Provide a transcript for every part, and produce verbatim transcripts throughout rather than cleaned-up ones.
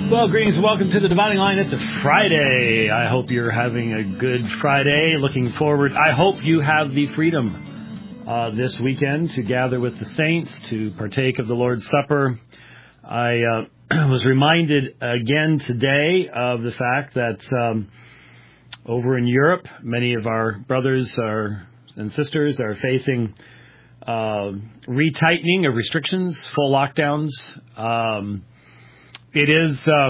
Well, greetings and welcome to the Dividing Line. It's a Friday. I hope you're having a good Friday. Looking forward. I hope you have the freedom uh, this weekend to gather with the saints, to partake of the Lord's Supper. I uh, was reminded again today of the fact that um, over in Europe, many of our brothers are, and sisters are facing uh, retightening of restrictions, full lockdowns. Um It is uh,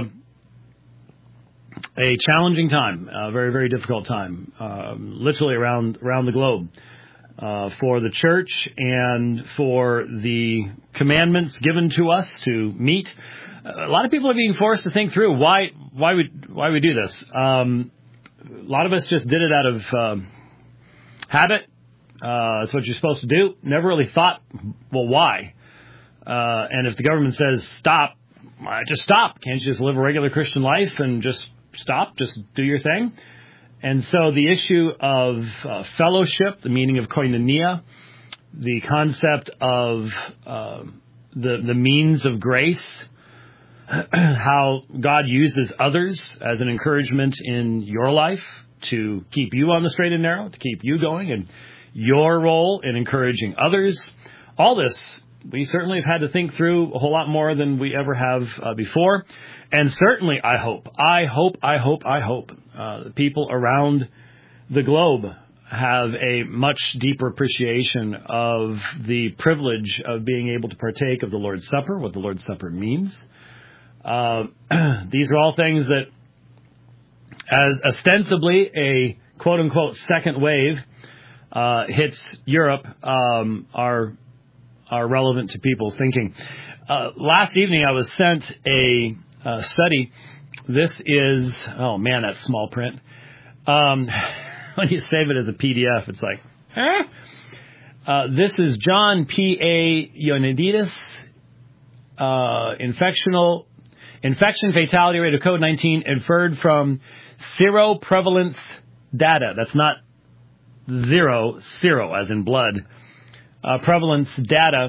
a challenging time, a very, very difficult time, uh, literally around around the globe uh, for the church and for the commandments given to us to meet. A lot of people are being forced to think through why why we why we do this. Um, a lot of us just did it out of uh, habit. Uh, it's what you're supposed to do. Never really thought, well, why? Uh, and if the government says stop, Uh, just stop. Can't you just live a regular Christian life and just stop? Just do your thing. And so the issue of uh, fellowship, the meaning of koinonia, the concept of uh, the the means of grace, how God uses others as an encouragement in your life to keep you on the straight and narrow, to keep you going, and your role in encouraging others. All this we certainly have had to think through a whole lot more than we ever have uh, before. And certainly, I hope, I hope, I hope, I hope uh, the people around the globe have a much deeper appreciation of the privilege of being able to partake of the Lord's Supper, what the Lord's Supper means. Uh, these are all things that, as ostensibly a quote-unquote second wave uh, hits Europe, um, are are relevant to people's thinking. Uh, last evening, I was sent a uh, study. This is, oh man, that's small print. Um, when you save it as a P D F, it's like, huh? Uh, this is John P. A. Ioannidis, uh, infectional, infection fatality rate of COVID nineteen inferred from seroprevalence data. That's not zero, zero as in blood. Uh, prevalence data.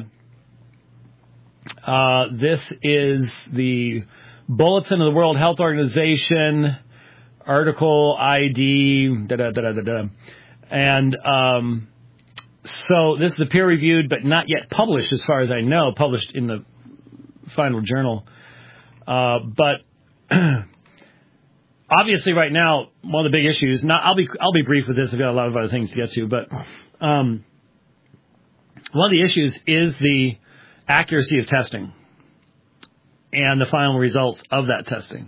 Uh, this is the Bulletin of the World Health Organization, article I D, da da da da da. And um, so this is a peer-reviewed but not yet published, as far as I know, published in the final journal. Uh, but obviously, right now, one of the big issues. Not, I'll be I'll be brief with this. I've got a lot of other things to get to, but. Um, One of the issues is the accuracy of testing and the final results of that testing.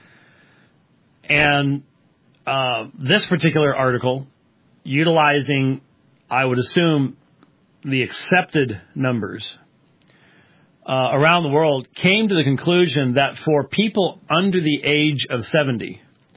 And uh, this particular article, utilizing, I would assume, the accepted numbers uh, around the world, came to the conclusion that for people under the age of seventy,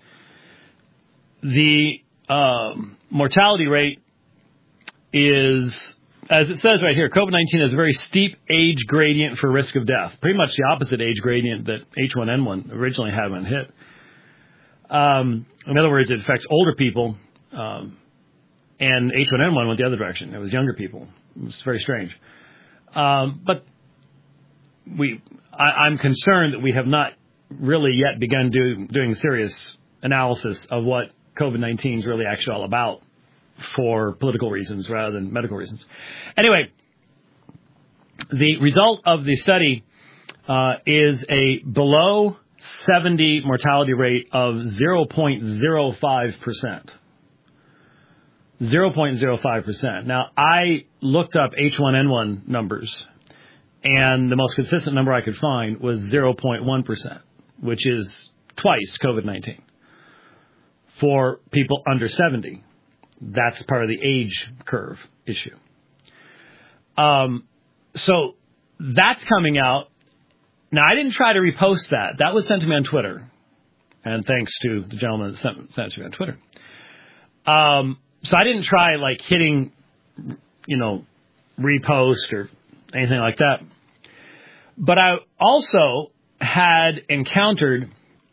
the uh, mortality rate is, as it says right here, COVID nineteen has a very steep age gradient for risk of death. Pretty much the opposite age gradient that H one N one originally had when it hit. Um, in other words, it affects older people, um, and H one N one went the other direction. It was younger people. It was very strange. Um, but we, I, I'm concerned that we have not really yet begun do, doing serious analysis of what COVID nineteen is really actually all about, for political reasons rather than medical reasons. Anyway, the result of the study uh, is a below seventy mortality rate of zero point zero five percent. zero point zero five percent. Now, I looked up H one N one numbers, and the most consistent number I could find was zero point one percent, which is twice COVID nineteen for people under seventy. That's part of the age curve issue. Um, so that's coming out. Now, I didn't try to repost that. That was sent to me on Twitter. And thanks to the gentleman that sent, sent it to me on Twitter. Um, so I didn't try, like, hitting, you know, repost or anything like that. But I also had encountered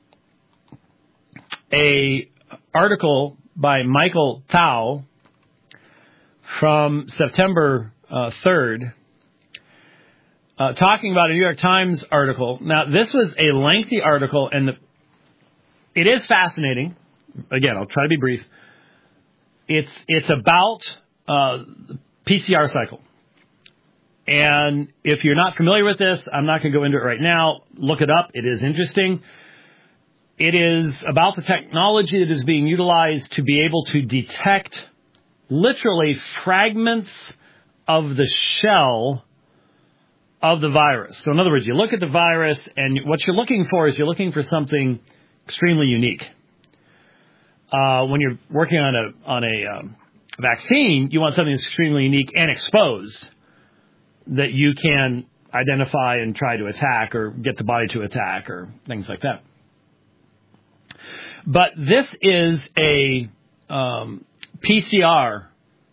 a article by Michael Tao from September uh, third uh, talking about a New York Times article. Now, this was a lengthy article, and the, it is fascinating. Again, I'll try to be brief. It's it's about uh, the P C R cycle. And if you're not familiar with this, I'm not going to go into it right now. Look it up. It is interesting. It is about the technology that is being utilized to be able to detect literally fragments of the shell of the virus. So in other words, you look at the virus, and what you're looking for is you're looking for something extremely unique. Uh, when you're working on a on a um, vaccine, you want something that's extremely unique and exposed that you can identify and try to attack or get the body to attack or things like that. But this is a um, P C R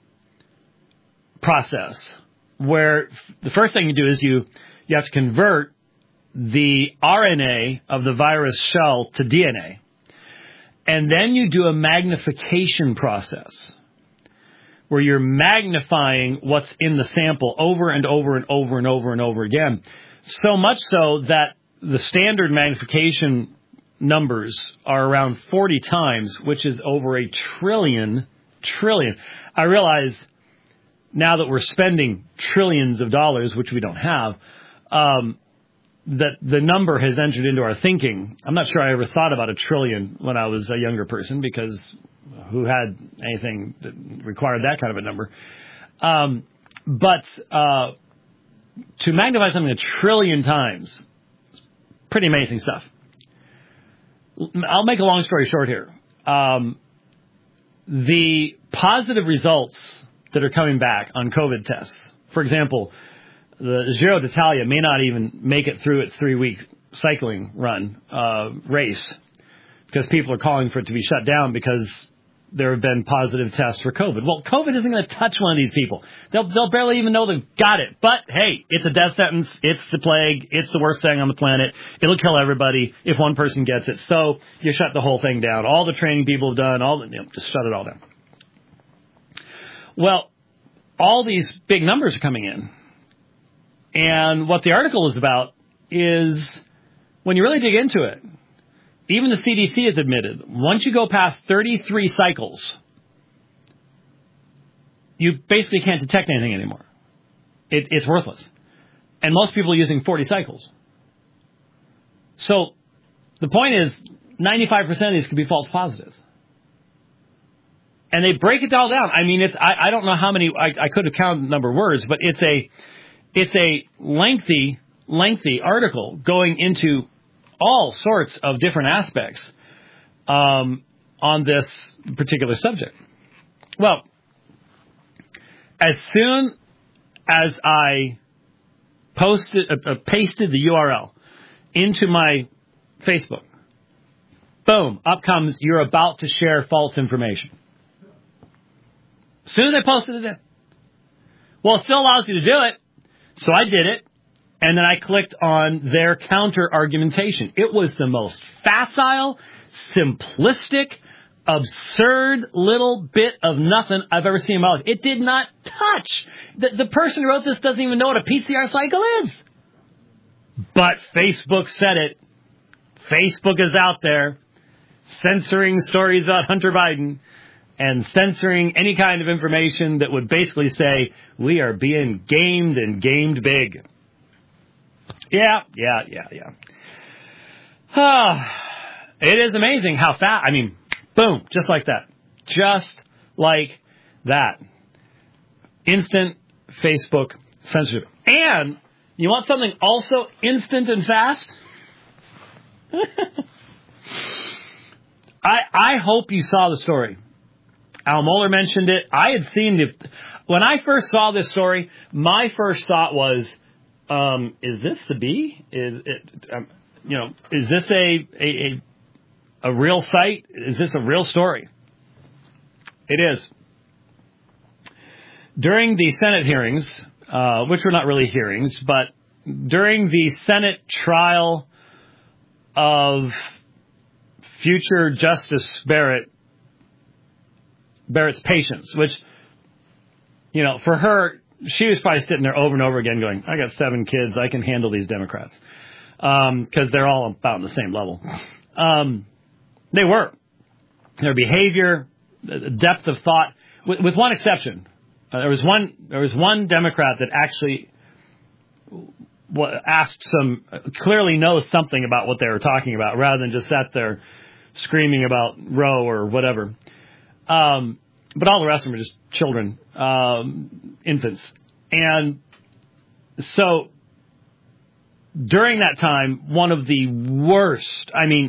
process where the first thing you do is you, you have to convert the R N A of the virus shell to D N A. And then you do a magnification process where you're magnifying what's in the sample over and over and over and over and over again. So much so that the standard magnification numbers are around forty times, which is over a trillion, trillion. I realize now that we're spending trillions of dollars, which we don't have, um, that the number has entered into our thinking. I'm not sure I ever thought about a trillion when I was a younger person, because who had anything that required that kind of a number? Um, but uh, to magnify something a trillion times, it's pretty amazing stuff. I'll make a long story short here. Um, the positive results that are coming back on COVID tests, for example, the Giro d'Italia may not even make it through its three-week cycling run uh, race because people are calling for it to be shut down because there have been positive tests for COVID. Well, COVID isn't going to touch one of these people. They'll, they'll barely even know they've got it. But, hey, it's a death sentence. It's the plague. It's the worst thing on the planet. It'll kill everybody if one person gets it. So you shut the whole thing down. All the training people have done, all the, you know, just shut it all down. Well, all these big numbers are coming in. And what the article is about is, when you really dig into it, even the C D C has admitted, once you go past thirty-three cycles, you basically can't detect anything anymore. It, it's worthless. And most people are using forty cycles. So the point is, ninety-five percent of these could be false positives. And they break it all down. I mean, it's I, I don't know how many, I, I could have counted the number of words, but it's a it's a lengthy, lengthy article going into all sorts of different aspects um, on this particular subject. Well, as soon as I posted, uh, uh, pasted the U R L into my Facebook, boom, up comes, you're about to share false information. As soon as I posted it in. Well, it still allows you to do it, so I did it. And then I clicked on their counter-argumentation. It was the most facile, simplistic, absurd little bit of nothing I've ever seen in my life. It did not touch. The, the person who wrote this doesn't even know what a P C R cycle is. But Facebook said it. Facebook is out there censoring stories about Hunter Biden and censoring any kind of information that would basically say, we are being gamed and gamed big. Yeah, yeah, yeah, yeah. Ah, it is amazing how fast, I mean, boom, just like that. Just like that. Instant Facebook censorship. And you want something also instant and fast? I I hope you saw the story. Al Mohler mentioned it. I had seen the, when I first saw this story, my first thought was, Um, is this the bee? Is it, um, you know, is this a, a, a, a real site? Is this a real story? It is. During the Senate hearings, uh, which were not really hearings, but during the Senate trial of future Justice Barrett, Barrett's patients, which, you know, for her, she was probably sitting there over and over again going, I got seven kids. I can handle these Democrats. Um, cause they're all about on the same level. Um, they were. Their behavior, the depth of thought, with, with one exception. Uh, there was one, there was one Democrat that actually w- asked some, uh, clearly knows something about what they were talking about rather than just sat there screaming about Roe or whatever. Um, but all the rest of them are just children, um, infants. And so during that time, one of the worst, I mean,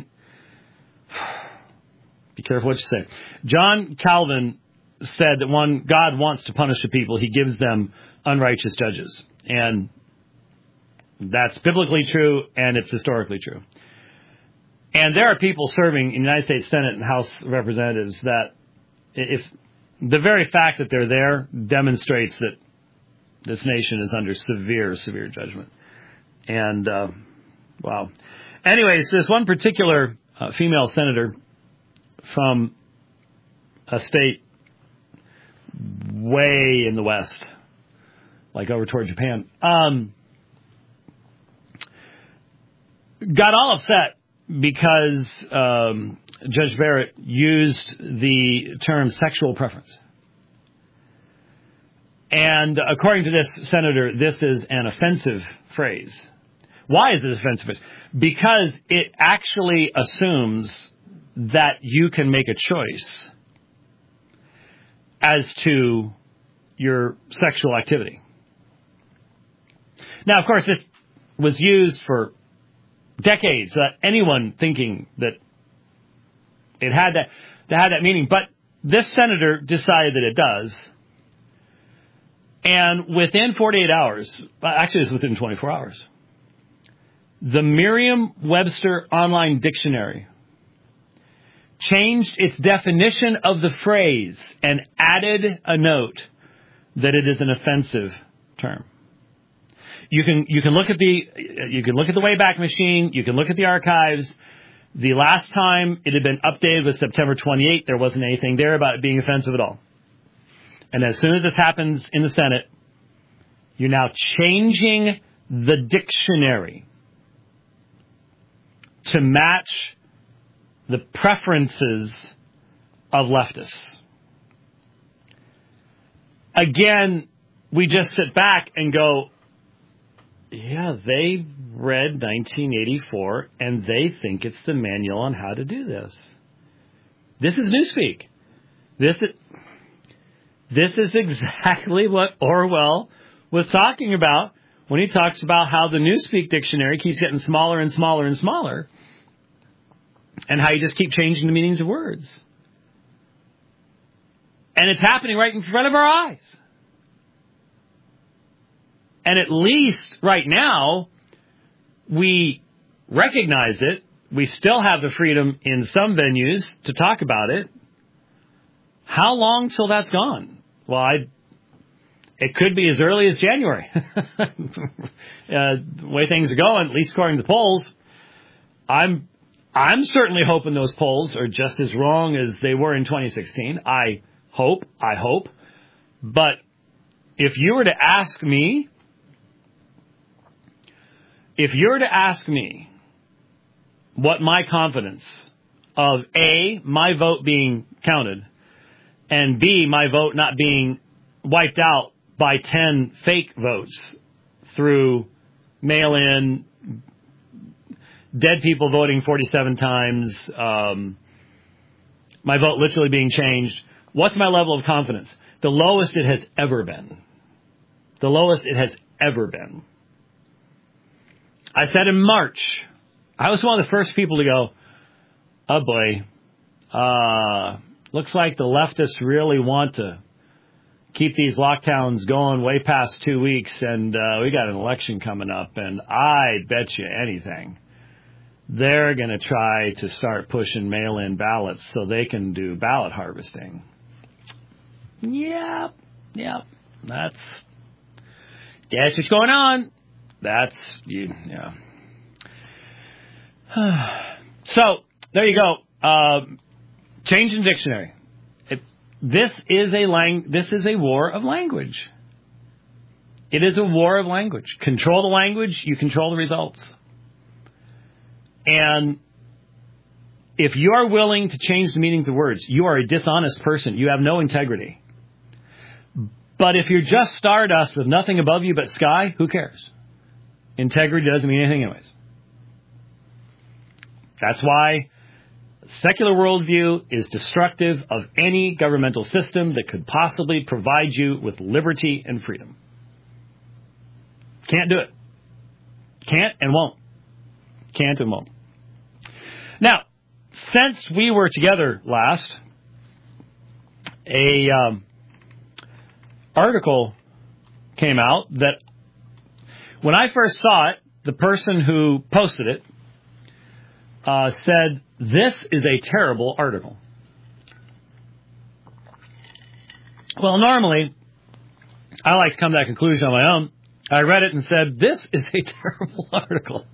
be careful what you say. John Calvin said that when God wants to punish the people, he gives them unrighteous judges. And that's biblically true, and it's historically true. And there are people serving in the United States Senate and House of Representatives that if the very fact that they're there demonstrates that this nation is under severe, severe judgment. And, uh, wow. Anyways, there's one particular uh, female senator from a state way in the West, like over toward Japan, um, got all upset because um, Judge Barrett used the term sexual preference. And according to this senator, this is an offensive phrase. Why is it an offensive phrase? Because it actually assumes that you can make a choice as to your sexual activity. Now, of course, this was used for decades. Uh, anyone thinking that it had that, that had that meaning, but this senator decided that it does. And within forty-eight hours, actually it's within twenty-four hours, the Merriam-Webster Online Dictionary changed its definition of the phrase and added a note that it is an offensive term. You can you can look at the you can look at the Wayback Machine. You can look at the archives. The last time it had been updated was September twenty-eighth. There wasn't anything there about it being offensive at all. And as soon as this happens in the Senate, you're now changing the dictionary to match the preferences of leftists. Again, we just sit back and go, yeah, they read nineteen eighty-four and they think it's the manual on how to do this. This is newspeak. This is, this is exactly what Orwell was talking about when he talks about how the Newspeak dictionary keeps getting smaller and smaller and smaller, and how you just keep changing the meanings of words. And it's happening right in front of our eyes. And at least right now, we recognize it. We still have the freedom in some venues to talk about it. How long till that's gone? Well, I, it could be as early as January. uh, the way things are going, at least according to the polls, I'm I'm certainly hoping those polls are just as wrong as they were in twenty sixteen. I hope, I hope. But if you were to ask me, if you were to ask me what my confidence of A, my vote being counted, and B, my vote not being wiped out by ten fake votes through mail-in, dead people voting forty-seven times, um, my vote literally being changed, what's my level of confidence? The lowest it has ever been. The lowest it has ever been. I said in March, I was one of the first people to go, oh boy, uh, looks like the leftists really want to keep these lockdowns going way past two weeks, and uh, we got an election coming up, and I bet you anything, they're going to try to start pushing mail-in ballots so they can do ballot harvesting. Yep, yep, that's, that's what's going on. That's, you, yeah. So, there you go. Uh, change in dictionary. It, this is a lang- This is a war of language. It is a war of language. Control the language, you control the results. And if you are willing to change the meanings of words, you are a dishonest person. You have no integrity. But if you're just stardust with nothing above you but sky, who cares? Integrity doesn't mean anything anyways. That's why secular worldview is destructive of any governmental system that could possibly provide you with liberty and freedom. Can't do it. Can't and won't. Can't and won't. Now, since we were together last, a um, article came out that when I first saw it, the person who posted it uh, said, "This is a terrible article." Well, normally, I like to come to that conclusion on my own. I read it and said, "This is a terrible article."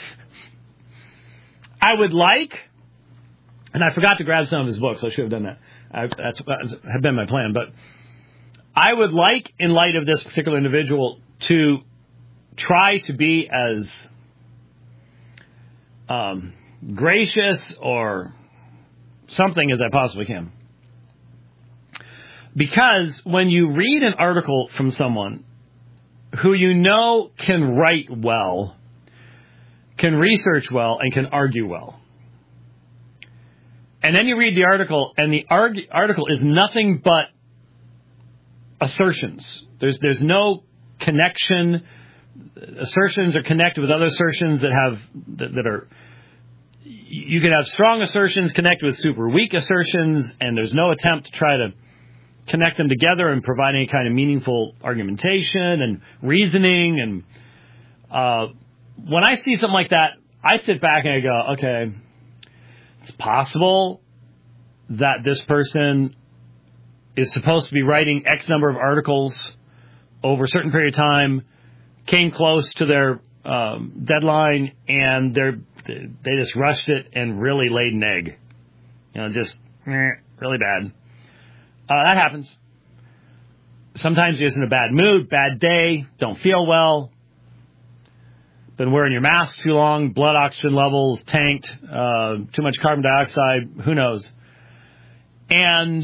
I would like, and I forgot to grab some of his books. I should have done that. I, that's that had been my plan. But I would like, in light of this particular individual, to try to be as um, gracious or something as I possibly can. Because when you read an article from someone who you know can write well, can research well, and can argue well, and then you read the article, and the arg- article is nothing but assertions. There's there's no connection. Assertions are connected with other assertions that have that, that are. You can have strong assertions connected with super weak assertions, and there's no attempt to try to connect them together and provide any kind of meaningful argumentation and reasoning. And uh, when I see something like that, I sit back and I go, okay, it's possible that this person is supposed to be writing X number of articles over a certain period of time, came close to their um, deadline, and they're, they just rushed it and really laid an egg. You know, just eh, really bad. Uh, that happens. Sometimes you're just in a bad mood, bad day, don't feel well, been wearing your mask too long, blood oxygen levels tanked, uh, too much carbon dioxide, who knows. And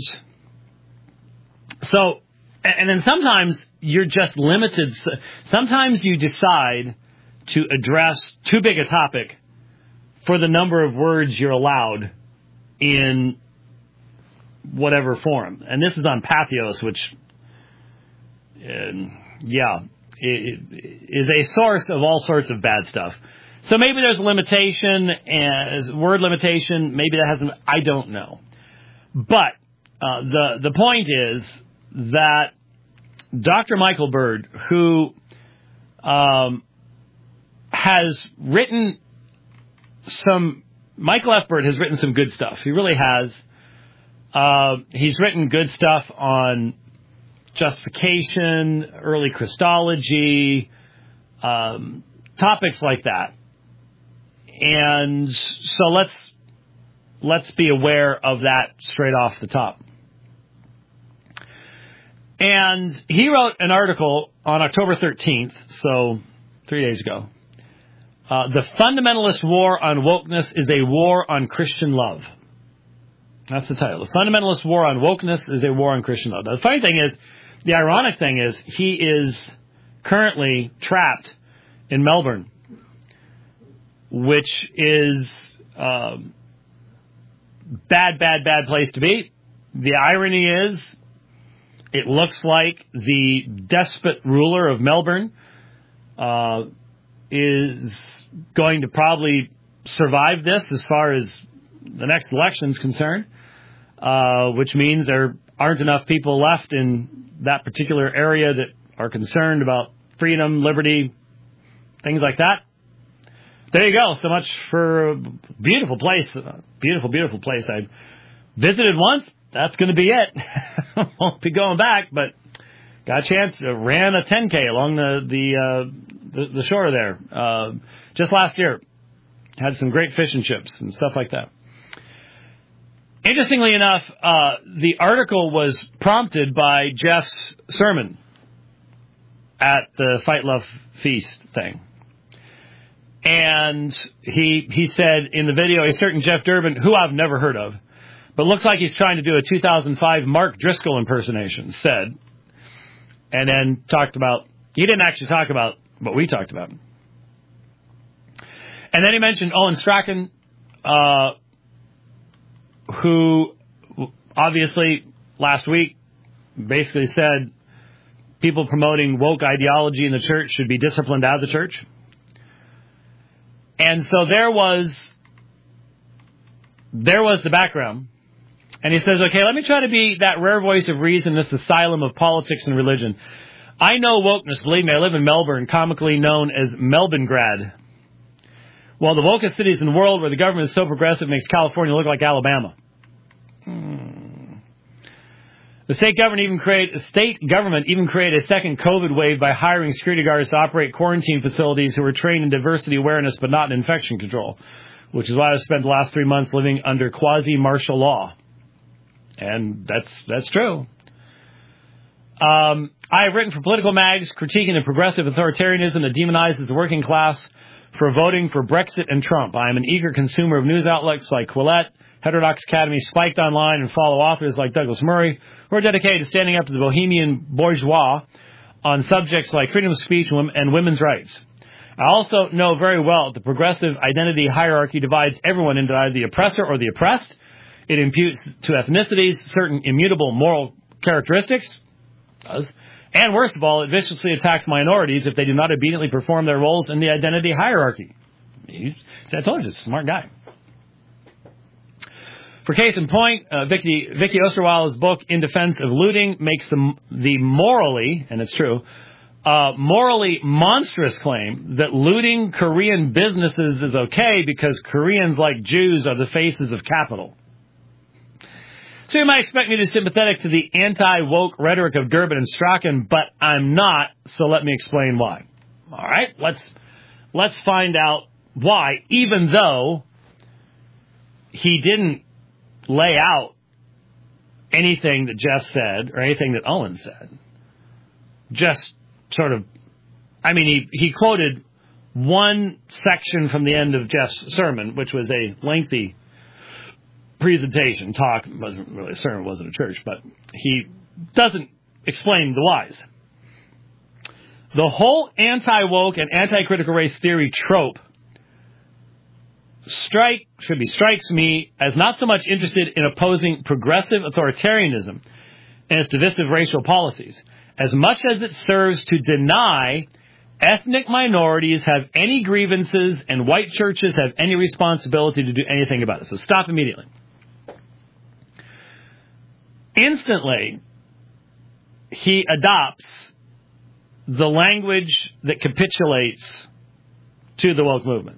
so, and then sometimes you're just limited. Sometimes you decide to address too big a topic for the number of words you're allowed in whatever forum. And this is on Patheos, which, uh, yeah, it, it is a source of all sorts of bad stuff. So maybe there's a limitation, as word limitation. Maybe that hasn't. I don't know. But uh, the the point is that Doctor Michael Bird, who um, has written some, Michael F. Bird has written some good stuff. He really has. Uh, he's written good stuff on justification, early Christology, um, topics like that. And so let's let's be aware of that straight off the top. And he wrote an article on October thirteenth, so three days ago. Uh, the fundamentalist war on wokeness is a war on Christian love. That's the title. The fundamentalist war on wokeness is a war on Christian love. Now, the funny thing is, the ironic thing is, he is currently trapped in Melbourne, which is a bad, bad, bad place to be. The irony is, it looks like the despot ruler of Melbourne uh, is going to probably survive this as far as the next election is concerned, uh, which means there aren't enough people left in that particular area that are concerned about freedom, liberty, things like that. There you go. So much for a beautiful place. Beautiful, beautiful place. I visited once. That's going to be it. Won't be going back, but got a chance. Uh, ran a ten K along the the, uh, the the shore there uh, just last year. Had some great fish and chips and stuff like that. Interestingly enough, uh, the article was prompted by Jeff's sermon. at the Fight Love Feast thing. And he he said in the video, a certain Jeff Durbin, who I've never heard of, but looks like he's trying to do a two thousand five Mark Driscoll impersonation, said, and then talked about, he didn't actually talk about what we talked about. And then he mentioned Owen Strachan, uh, who obviously last week basically said people promoting woke ideology in the church should be disciplined out of the church. And so there was, there was the background. And he says, okay, let me try to be that rare voice of reason, this asylum of politics and religion. I know wokeness, believe me, I live in Melbourne, comically known as Melbourne grad. Well, the wokest cities in the world where the government is so progressive makes California look like Alabama. Hmm. The state government even create, state government even created a second COVID wave by hiring security guards to operate quarantine facilities who were trained in diversity awareness but not in infection control, which is why I've spent the last three months living under quasi-martial law. And that's that's true. Um, I have written for political mags critiquing the progressive authoritarianism that demonizes the working class for voting for Brexit and Trump. I am an eager consumer of news outlets like Quillette, Heterodox Academy, Spiked Online, and follow authors like Douglas Murray, who are dedicated to standing up to the bohemian bourgeois on subjects like freedom of speech and women's rights. I also know very well that the progressive identity hierarchy divides everyone into either the oppressor or the oppressed. It imputes to ethnicities certain immutable moral characteristics, does, and worst of all, it viciously attacks minorities if they do not obediently perform their roles in the identity hierarchy. He, I told you, he's a smart guy. For case in point, uh, Vicky, Vicky Osterweiler's book, In Defense of Looting, makes the, the morally, and it's true, uh, morally monstrous claim that looting Korean businesses is okay because Koreans, like Jews, are the faces of capital. So you might expect me to be sympathetic to the anti-woke rhetoric of Durbin and Strachan, but I'm not, so let me explain why. All right, let's let's find out why, even though he didn't lay out anything that Jeff said or anything that Owen said. Just sort of, I mean, he, he quoted one section from the end of Jeff's sermon, which was a lengthy presentation, talk, it wasn't really a sermon, it wasn't a church, but he doesn't explain the whys. The whole anti-woke and anti-critical race theory trope strike should be strikes me as not so much interested in opposing progressive authoritarianism and its divisive racial policies, as much as it serves to deny ethnic minorities have any grievances and white churches have any responsibility to do anything about it. So stop immediately. Instantly, he adopts the language that capitulates to the woke movement.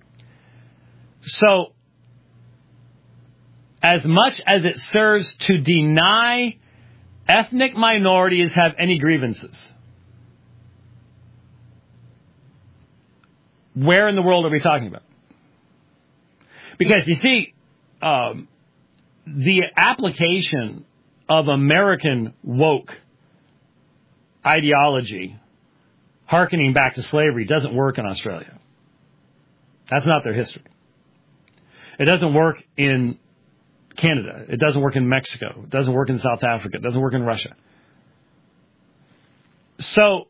So, as much as it serves to deny ethnic minorities have any grievances, where in the world are we talking about? Because, you see, um, the application of American woke ideology, hearkening back to slavery, doesn't work in Australia. That's not their history. It doesn't work in Canada. It doesn't work in Mexico. It doesn't work in South Africa. It doesn't work in Russia. So,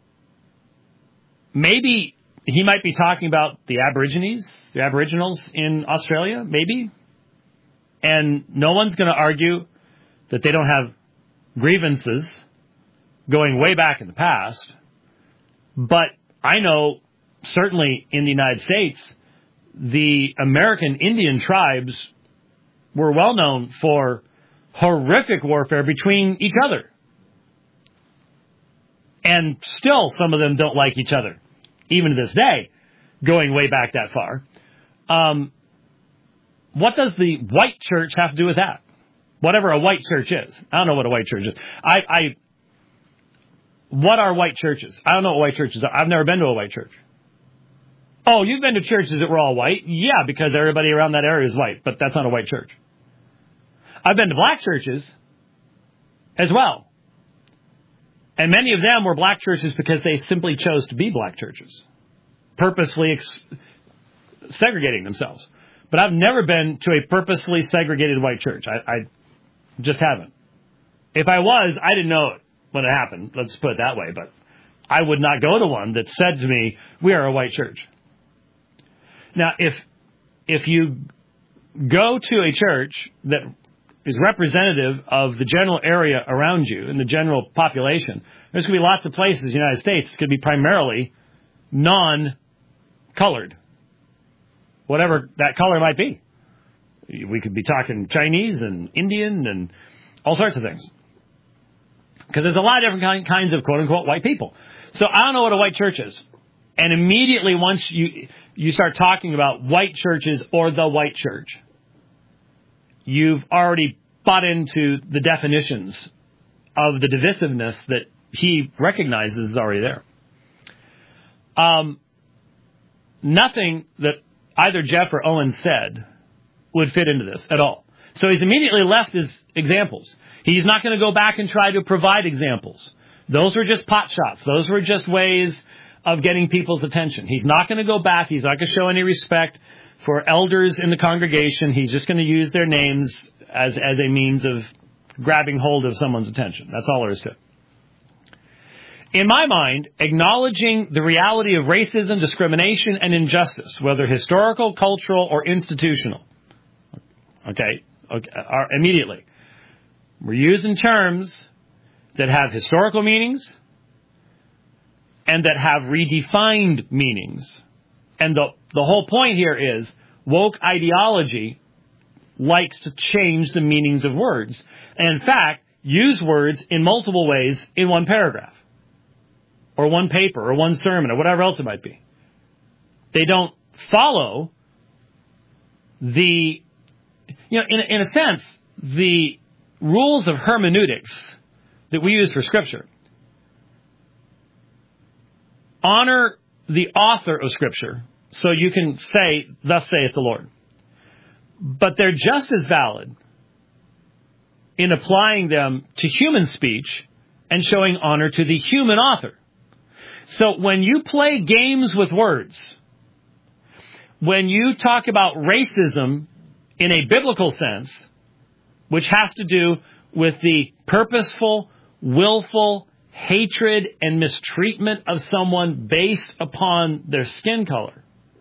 maybe he might be talking about the Aborigines, the Aboriginals in Australia, maybe. And no one's going to argue that they don't have grievances going way back in the past. But I know, certainly in the United States, the American Indian tribes were well known for horrific warfare between each other. And still some of them don't like each other, even to this day, going way back that far. Um, what does the white church have to do with that? Whatever a white church is. I don't know what a white church is. I, I, what are white churches? I don't know what white churches are. I've never been to a white church. Oh, you've been to churches that were all white? Yeah, because everybody around that area is white, but that's not a white church. I've been to black churches as well. And many of them were black churches because they simply chose to be black churches, purposely ex- segregating themselves. But I've never been to a purposely segregated white church. I, I just haven't. If I was, I didn't know it when it happened. Let's put it that way. But I would not go to one that said to me, we are a white church. Now, if if you go to a church that is representative of the general area around you and the general population, there's going to be lots of places in the United States it's going to be primarily non-colored, whatever that color might be. We could be talking Chinese and Indian and all sorts of things. Because there's a lot of different kinds of quote-unquote white people. So I don't know what a white church is. And immediately once you you start talking about white churches or the white church, you've already bought into the definitions of the divisiveness that he recognizes is already there. Um, nothing that either Jeff or Owen said would fit into this at all. So he's immediately left his examples. He's not going to go back and try to provide examples. Those were just pot shots. Those were just ways of getting people's attention. He's not going to go back. He's not going to show any respect for elders in the congregation. He's just going to use their names as, as a means of grabbing hold of someone's attention. That's all there is to it. In my mind, acknowledging the reality of racism, discrimination, and injustice, whether historical, cultural, or institutional, okay, okay are immediately. We're using terms that have historical meanings and that have redefined meanings. And the, the whole point here is woke ideology likes to change the meanings of words. And in fact, use words in multiple ways in one paragraph or one paper or one sermon or whatever else it might be. They don't follow the, you know, in, in a sense, the rules of hermeneutics that we use for Scripture honor the author of Scripture so you can say, thus saith the Lord. But they're just as valid in applying them to human speech and showing honor to the human author. So when you play games with words, when you talk about racism in a biblical sense, which has to do with the purposeful, willful hatred and mistreatment of someone based upon their skin color,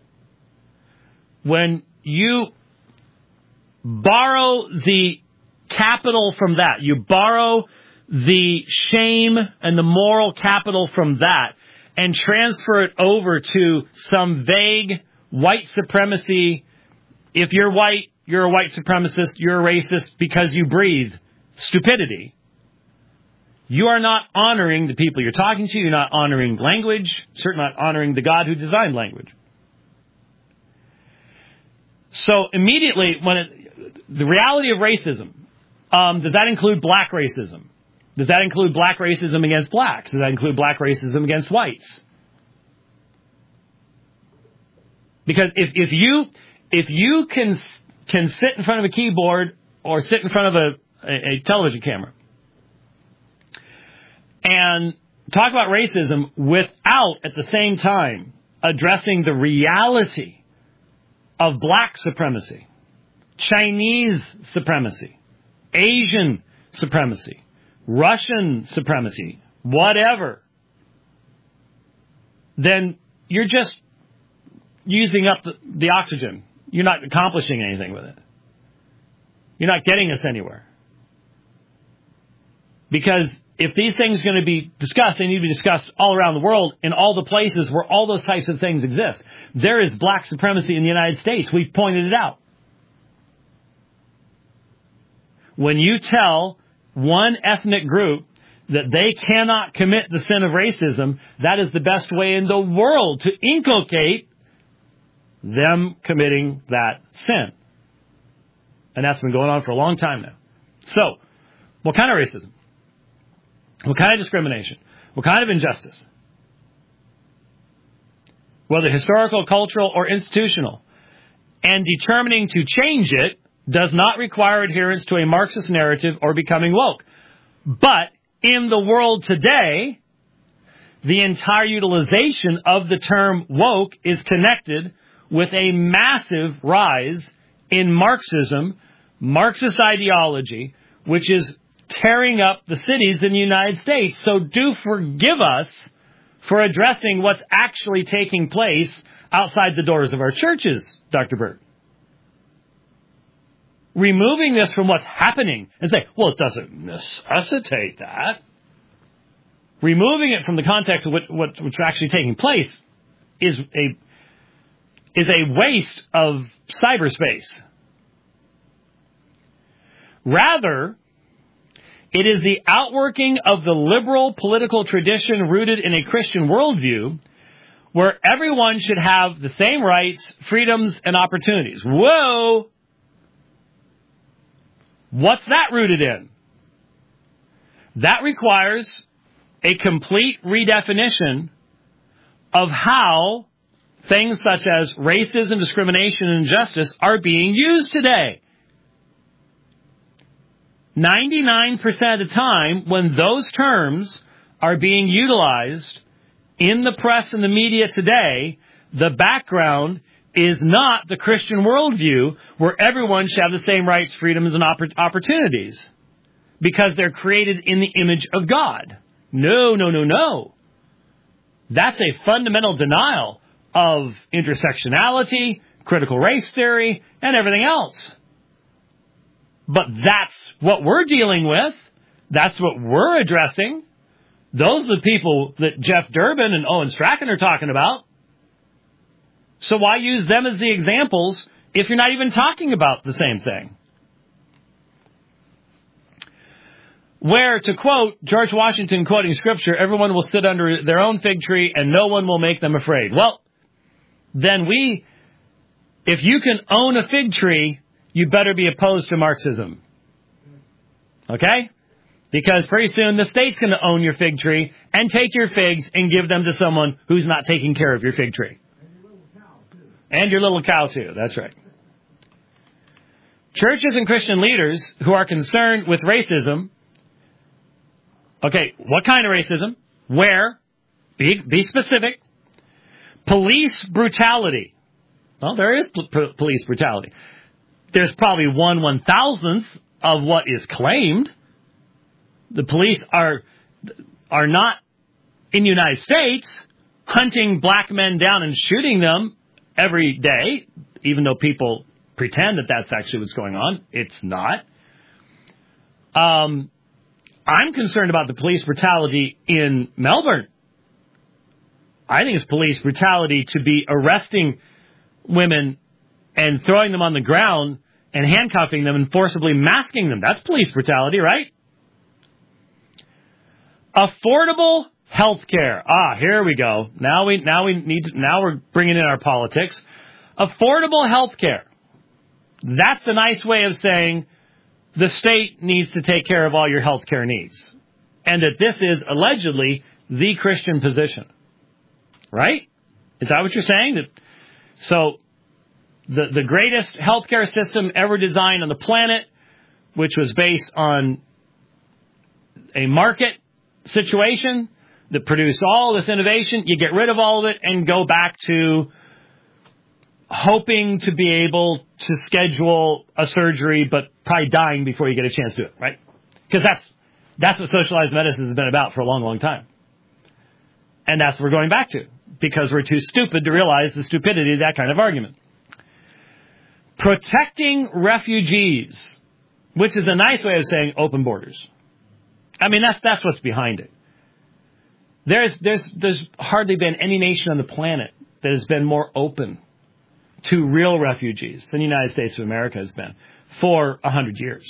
when you borrow the capital from that, you borrow the shame and the moral capital from that and transfer it over to some vague white supremacy. If you're white, you're a white supremacist, you're a racist because you breathe stupidity. You are not honoring the people you're talking to. You're not honoring language. Certainly not honoring the God who designed language. So immediately, when it, the reality of racism, um, does that include black racism? Does that include black racism against blacks? Does that include black racism against whites? Because if, if you if you can can sit in front of a keyboard or sit in front of a, a, a television camera and talk about racism without, at the same time, addressing the reality of black supremacy, Chinese supremacy, Asian supremacy, Russian supremacy, whatever, then you're just using up the, the oxygen. You're not accomplishing anything with it. You're not getting us anywhere. Because if these things are going to be discussed, they need to be discussed all around the world in all the places where all those types of things exist. There is black supremacy in the United States. We've pointed it out. When you tell one ethnic group that they cannot commit the sin of racism, that is the best way in the world to inculcate them committing that sin. And that's been going on for a long time now. So, what kind of racism? What kind of discrimination? What kind of injustice? Whether historical, cultural, or institutional. And determining to change it does not require adherence to a Marxist narrative or becoming woke. But in the world today, the entire utilization of the term woke is connected with a massive rise in Marxism, Marxist ideology, which is tearing up the cities in the United States. So do forgive us for addressing what's actually taking place outside the doors of our churches, Doctor Burt. Removing this from what's happening and say, well, it doesn't necessitate that. Removing it from the context of what, what, what's actually taking place is a is a waste of cyberspace. Rather, it is the outworking of the liberal political tradition rooted in a Christian worldview where everyone should have the same rights, freedoms, and opportunities. Whoa! What's that rooted in? That requires a complete redefinition of how things such as racism, discrimination, and injustice are being used today. ninety-nine percent of the time, when those terms are being utilized in the press and the media today, the background is not the Christian worldview where everyone should have the same rights, freedoms, and opportunities because they're created in the image of God. No, no, no, no. That's a fundamental denial of intersectionality, critical race theory, and everything else. But that's what we're dealing with. That's what we're addressing. Those are the people that Jeff Durbin and Owen Strachan are talking about. So why use them as the examples if you're not even talking about the same thing? Where, to quote George Washington quoting Scripture, everyone will sit under their own fig tree and no one will make them afraid. Well, then we, if you can own a fig tree, you better be opposed to Marxism. Okay? Because pretty soon the state's going to own your fig tree and take your figs and give them to someone who's not taking care of your fig tree. And your little cow, too. That's right. Churches and Christian leaders who are concerned with racism. Okay, what kind of racism? Where? Be, be specific. Police brutality. Well, there is p- police brutality. There's probably one one-thousandth of what is claimed. The police are are not in the United States hunting black men down and shooting them every day, even though people pretend that that's actually what's going on. It's not. Um, I'm concerned about the police brutality in Melbourne. I think it's police brutality to be arresting women and throwing them on the ground and handcuffing them and forcibly masking them. That's police brutality, right? Affordable health care. Ah, here we go. Now we now we need to, now we're bringing in our politics. Affordable health care. That's the nice way of saying the state needs to take care of all your health care needs. And that this is allegedly the Christian position. Right? Is that what you're saying? That, so the the greatest healthcare system ever designed on the planet, which was based on a market situation that produced all this innovation, you get rid of all of it and go back to hoping to be able to schedule a surgery, but probably dying before you get a chance to do it, right? Because that's that's what socialized medicine has been about for a long, long time. And that's what we're going back to, because we're too stupid to realize the stupidity of that kind of argument. Protecting refugees, which is a nice way of saying open borders. I mean, that's that's what's behind it. There's there's there's hardly been any nation on the planet that has been more open to real refugees than the United States of America has been for a hundred years.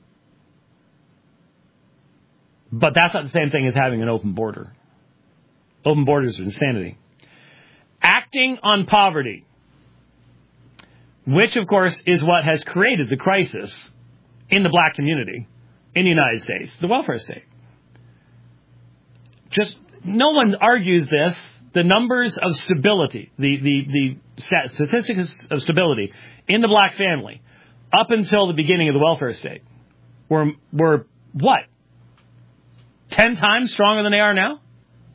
But that's not the same thing as having an open border. Open borders are insanity. Acting on poverty, which, of course, is what has created the crisis in the black community in the United States, the welfare state. Just no one argues this. The numbers of stability, the, the, the statistics of stability in the black family up until the beginning of the welfare state were, were what? ten times stronger than they are now?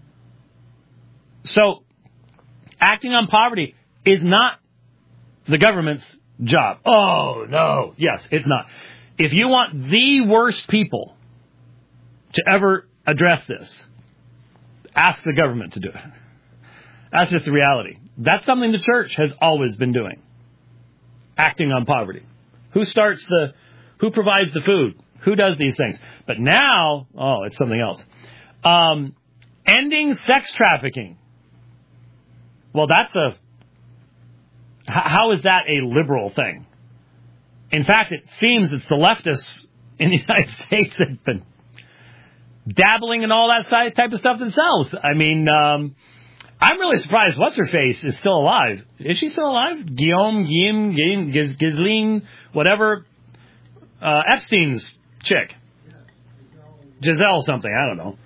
So, acting on poverty is not the government's job. Oh, no. Yes, it's not. If you want the worst people to ever address this, ask the government to do it. That's just the reality. That's something the church has always been doing. Acting on poverty. Who starts the, who provides the food? Who does these things? But now, oh, it's something else. Um, ending sex trafficking. Well, that's a, how is that a liberal thing? In fact, it seems it's the leftists in the United States that have been dabbling in all that type of stuff themselves. I mean, um, I'm really surprised What's-Her-Face is still alive. Is she still alive? Guillaume, Guillaume, Guillaume Giz, Ghislaine, whatever. Uh, Epstein's chick. Giselle something, I don't know.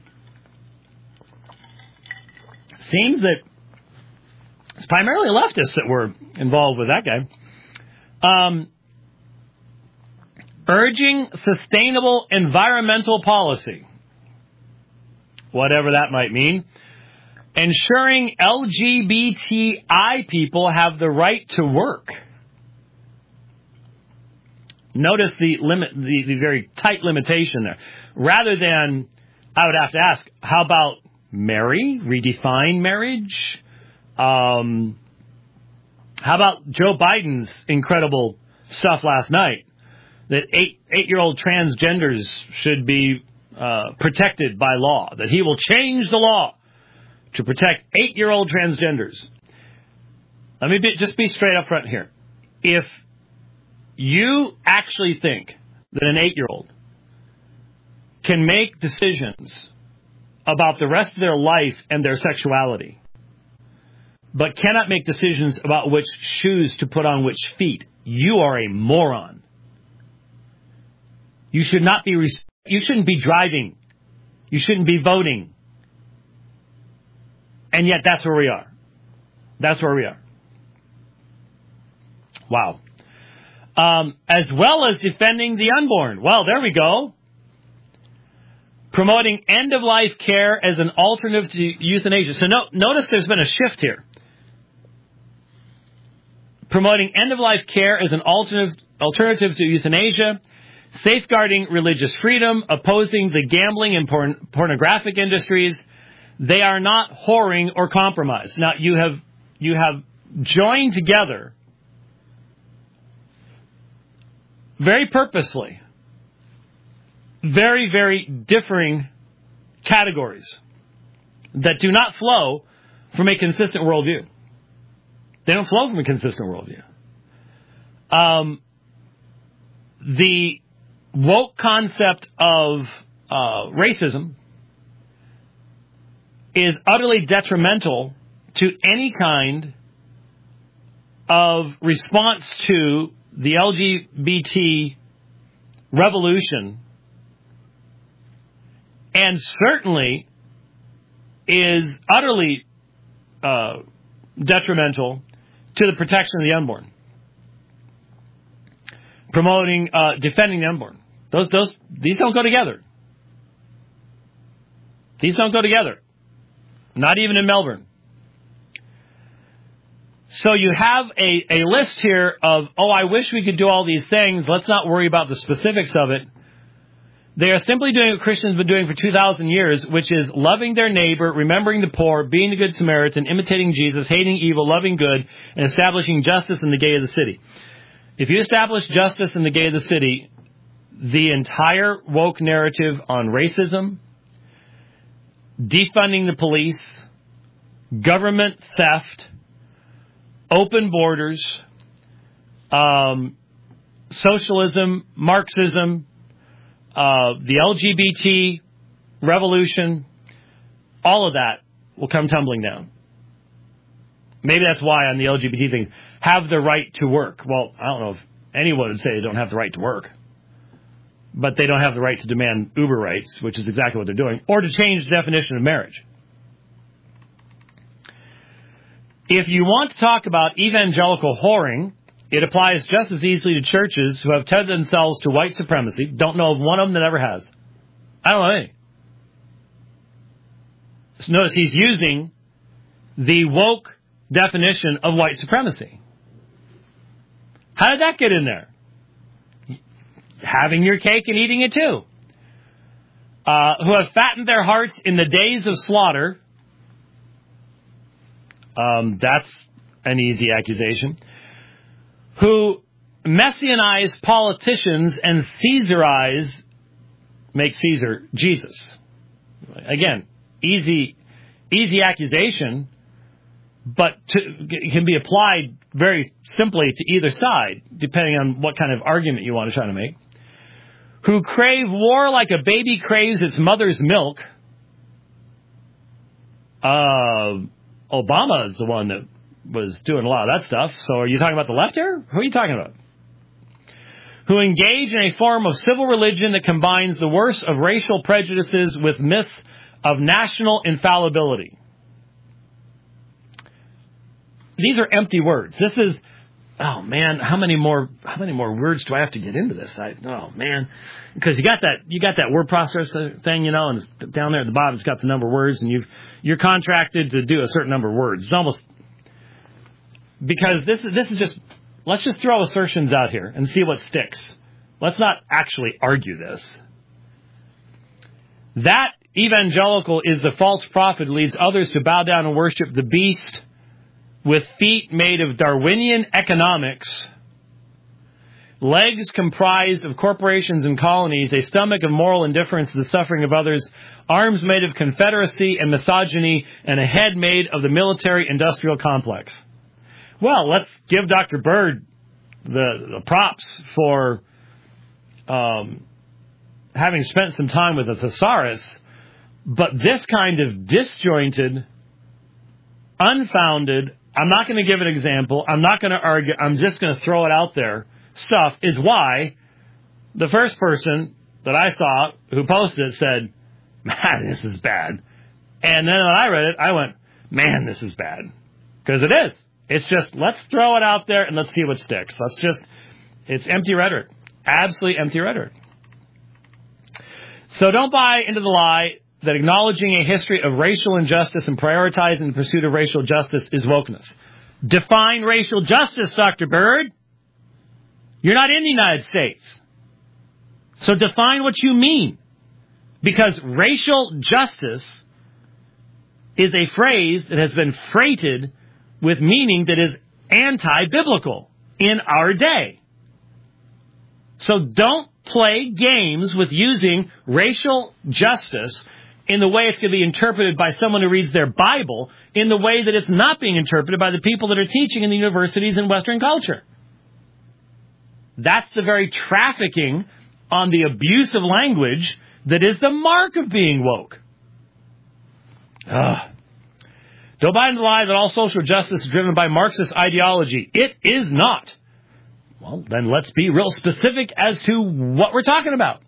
Seems that it's primarily leftists that were involved with that guy. Um, urging sustainable environmental policy. Whatever that might mean. Ensuring L G B T I people have the right to work. Notice the limit, the, the very tight limitation there. Rather than, I would have to ask, how about marry? Redefine marriage? Um, how about Joe Biden's incredible stuff last night? That eight, eight-year-old transgenders should be uh, protected by law. That he will change the law to protect eight-year-old transgenders. Let me be, just be straight up front here. If you actually think that an eight-year-old can make decisions about the rest of their life and their sexuality, but cannot make decisions about which shoes to put on which feet, you are a moron. You should not be, you shouldn't be driving. You shouldn't be voting. And yet that's where we are. That's where we are. Wow. Um, as well as defending the unborn. Well, there we go. Promoting end-of-life care as an alternative to euthanasia. So no, notice there's been a shift here. Promoting end-of-life care as an alternative, alternative to euthanasia. Safeguarding religious freedom. Opposing the gambling and porn, pornographic industries. They are not whoring or compromised. Now, you have you have joined together very purposefully very, very differing categories that do not flow from a consistent worldview. They don't flow from a consistent worldview. Um, the woke concept of uh, racism is utterly detrimental to any kind of response to the L G B T revolution, and certainly is utterly uh, detrimental to the protection of the unborn. Promoting, uh, defending the unborn. Those, those, these don't go together. These don't go together. Not even in Melbourne. So you have a, a list here of, oh, I wish we could do all these things. Let's not worry about the specifics of it. They are simply doing what Christians have been doing for two thousand years, which is loving their neighbor, remembering the poor, being the good Samaritan, imitating Jesus, hating evil, loving good, and establishing justice in the gate of the city. If you establish justice in the gate of the city, the entire woke narrative on racism, defunding the police, government theft, open borders, um, socialism, Marxism, uh, the L G B T revolution, all of that will come tumbling down. Maybe that's why on the L G B T thing, have the right to work. Well, I don't know if anyone would say they don't have the right to work, but they don't have the right to demand Uber rights, which is exactly what they're doing, or to change the definition of marriage. If you want to talk about evangelical whoring, it applies just as easily to churches who have tethered themselves to white supremacy. Don't know of one of them that ever has. I don't know any. Notice he's using the woke definition of white supremacy. How did that get in there? Having your cake and eating it too. Uh, who have fattened their hearts in the days of slaughter. Um, that's an easy accusation. Who messianize politicians and Caesarize, make Caesar Jesus. Again, easy, easy accusation, but to, can be applied very simply to either side, depending on what kind of argument you want to try to make. Who crave war like a baby craves its mother's milk. Uh, Obama is the one that was doing a lot of that stuff. So are you talking about the left here? Who are you talking about? Who engage in a form of civil religion that combines the worst of racial prejudices with myths of national infallibility. These are empty words. This is, oh man, how many more, how many more words do I have to get into this? I, oh man, because you got that, you got that word processor thing, you know, and it's down there at the bottom, it's got the number of words, and you've, you're contracted to do a certain number of words. It's almost, because this is, this is just, let's just throw assertions out here and see what sticks. Let's not actually argue this. That evangelical is the false prophet who leads others to bow down and worship the beast with feet made of Darwinian economics, legs comprised of corporations and colonies, a stomach of moral indifference to the suffering of others, arms made of confederacy and misogyny, and a head made of the military-industrial complex. Well, let's give Doctor Bird the, the props for um, having spent some time with a thesaurus, but this kind of disjointed, unfounded, I'm not going to give an example, I'm not going to argue, I'm just going to throw it out there, stuff is why the first person that I saw who posted it said, man, this is bad. And then when I read it, I went, man, this is bad. Because it is. It's just, let's throw it out there and let's see what sticks. Let's just, it's empty rhetoric. Absolutely empty rhetoric. So don't buy into the lie that acknowledging a history of racial injustice and prioritizing the pursuit of racial justice is wokeness. Define racial justice, Doctor Bird. You're not in the United States. So define what you mean. Because racial justice is a phrase that has been freighted with meaning that is anti-biblical in our day. So don't play games with using racial justice in the way it's going to be interpreted by someone who reads their Bible, in the way that it's not being interpreted by the people that are teaching in the universities in Western culture. That's the very trafficking on the abuse of language that is the mark of being woke. Ugh. Don't buy into the lie that all social justice is driven by Marxist ideology. It is not. Well, then let's be real specific as to what we're talking about.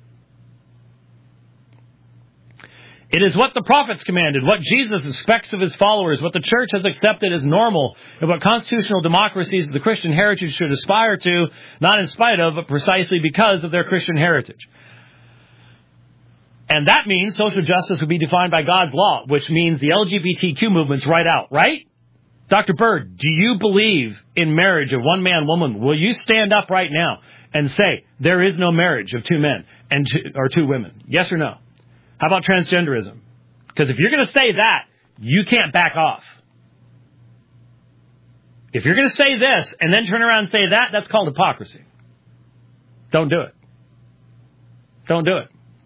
It is what the prophets commanded, what Jesus expects of his followers, what the church has accepted as normal, and what constitutional democracies of the Christian heritage should aspire to, not in spite of, but precisely because of their Christian heritage. And that means social justice would be defined by God's law, which means the L G B T Q movement's right out, right? Doctor Bird, do you believe in marriage of one man, woman? Will you stand up right now and say there is no marriage of two men and two, or two women? Yes or no? How about transgenderism? Because if you're going to say that, you can't back off. If you're going to say this and then turn around and say that, that's called hypocrisy. Don't do it. Don't do it.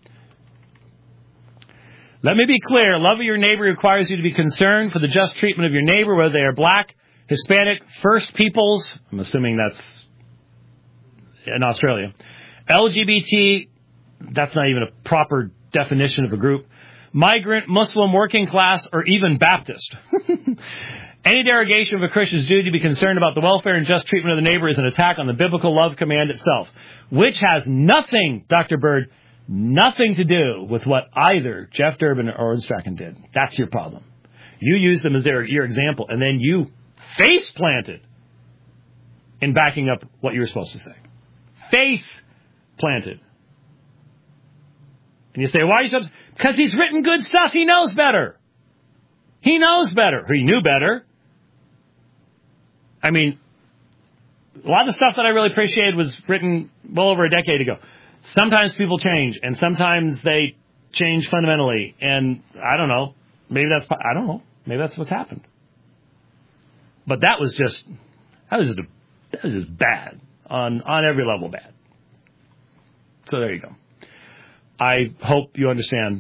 Let me be clear. Love of your neighbor requires you to be concerned for the just treatment of your neighbor, whether they are black, Hispanic, First Peoples. I'm assuming that's in Australia. L G B T, that's not even a proper definition of a group. Migrant, Muslim, working class, or even Baptist. Any derogation of a Christian's duty to be concerned about the welfare and just treatment of the neighbor is an attack on the biblical love command itself, which has nothing, Doctor Bird, nothing to do with what either Jeff Durbin or Oren Strachan did. That's your problem. You used them as their, your example, and then you face planted in backing up what you were supposed to say. Face planted. And you say, why are you so upset? Because he's written good stuff. He knows better. He knows better. He knew better. I mean, a lot of the stuff that I really appreciated was written well over a decade ago. Sometimes people change, and sometimes they change fundamentally. And I don't know. Maybe that's, I don't know. Maybe that's what's happened. But that was just, that was just, that was just bad. On, on every level bad. So there you go. I hope you understand.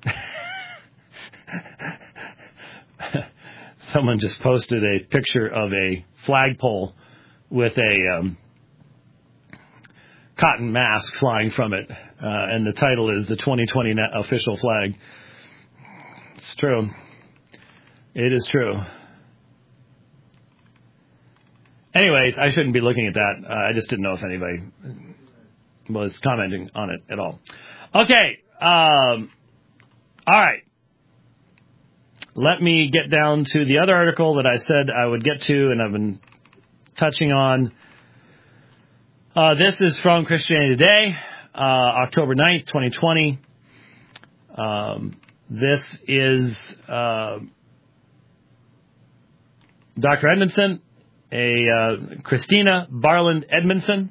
Someone just posted a picture of a flagpole with a um, cotton mask flying from it. Uh, and the title is the twenty twenty official flag. It's true. It is true. Anyways, I shouldn't be looking at that. Uh, I just didn't know if anybody was commenting on it at all. Okay. Um, all right. Let me get down to the other article that I said I would get to, and I've been touching on. Uh, this is from Christianity Today, uh, October ninth, twenty twenty. Um, this is uh, Doctor Edmondson, a uh, Christina Barland Edmondson.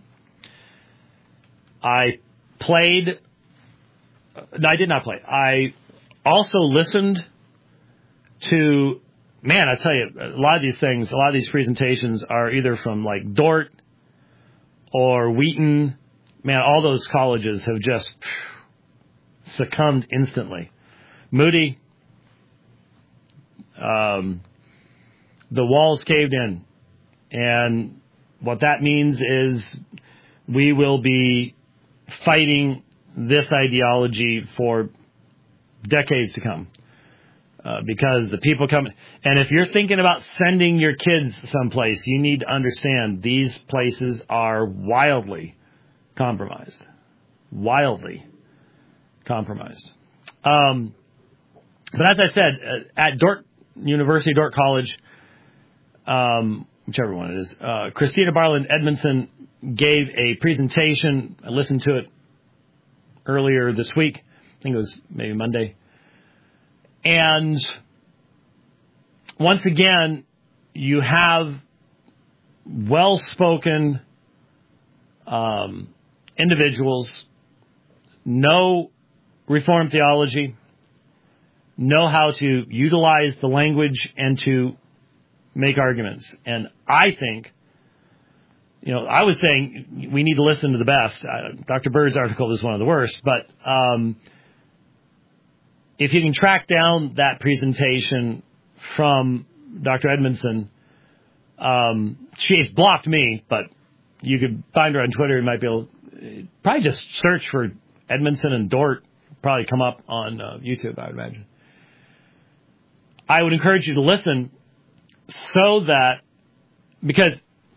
I played, no, I did not play. I also listened to, man, I tell you, a lot of these things, a lot of these presentations are either from like Dort or Wheaton. Man, all those colleges have just succumbed instantly. Moody, um, the walls caved in. And what that means is we will be fighting this ideology for decades to come. Uh, because the people come, and if you're thinking about sending your kids someplace, you need to understand these places are wildly compromised. Wildly compromised. Um, but as I said, uh, at Dort University, Dort College, um, whichever one it is, uh, Christina Barland Edmondson gave a presentation. I listened to it earlier this week. I think it was maybe Monday. And once again, you have well-spoken um, individuals, know Reformed theology, know how to utilize the language and to make arguments. And I think, you know, I was saying we need to listen to the best. Uh, Doctor Bird's article is one of the worst, but um, if you can track down that presentation from Doctor Edmondson, um, she's blocked me, but you could find her on Twitter. You might be able, probably just search for Edmondson and Dort, probably come up on uh, YouTube, I would imagine. I would encourage you to listen so that, because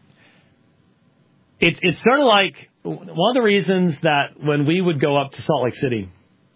it, it's sort of like one of the reasons that when we would go up to Salt Lake City,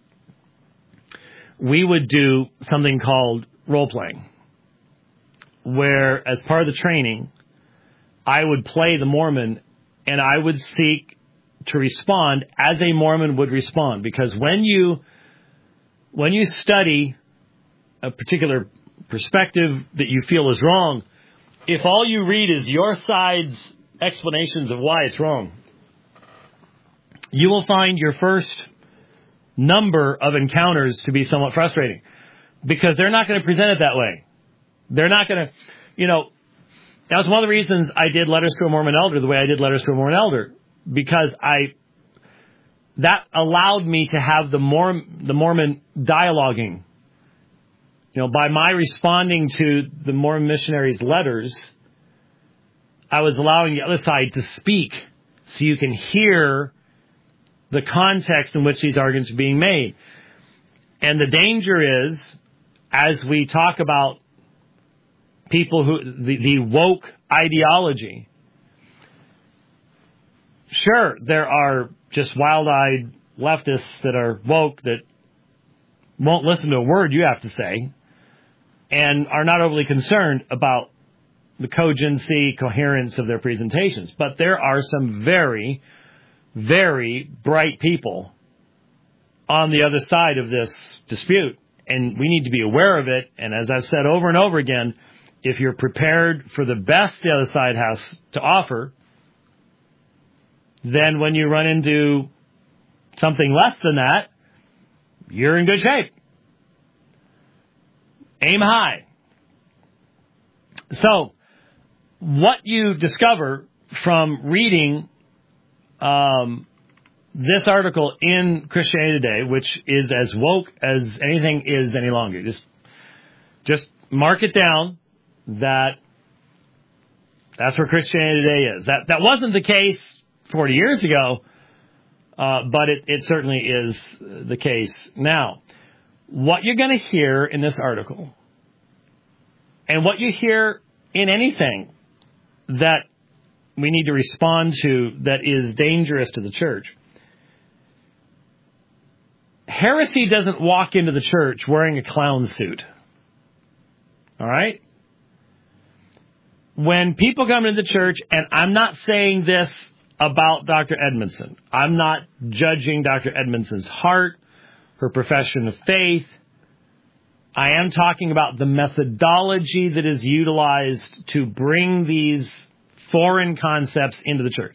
we would do something called role-playing, where as part of the training, I would play the Mormon, and I would seek to respond as a Mormon would respond. Because when you when you study a particular perspective that you feel is wrong, if all you read is your side's explanations of why it's wrong, you will find your first number of encounters to be somewhat frustrating, because they're not going to present it that way. They're not going to, you know, that was one of the reasons I did Letters to a Mormon Elder the way I did Letters to a Mormon Elder, because I, that allowed me to have the Mormon, the Mormon dialoguing. You know, by my responding to the Mormon missionaries' letters, I was allowing the other side to speak so you can hear the context in which these arguments are being made. And the danger is, as we talk about people who, the, the woke ideology, sure, there are just wild-eyed leftists that are woke that won't listen to a word you have to say and are not overly concerned about the cogency, coherence of their presentations. But there are some very very bright people on the other side of this dispute. and we need to be aware of it. And as I've said over and over again, if you're prepared for the best the other side has to offer, then when you run into something less than that, you're in good shape. Aim high. So, what you discover from reading um, this article in Christianity Today, which is as woke as anything is any longer, just just mark it down that that's where Christianity Today is. That that wasn't the case forty years ago, uh, but it, it certainly is the case now. What you're going to hear in this article, and what you hear in anything that we need to respond to that is dangerous to the church, heresy doesn't walk into the church wearing a clown suit. All right? When people come into the church, and I'm not saying this about Doctor Edmondson. I'm not judging Doctor Edmondson's heart, her profession of faith. I am talking about the methodology that is utilized to bring these foreign concepts into the church.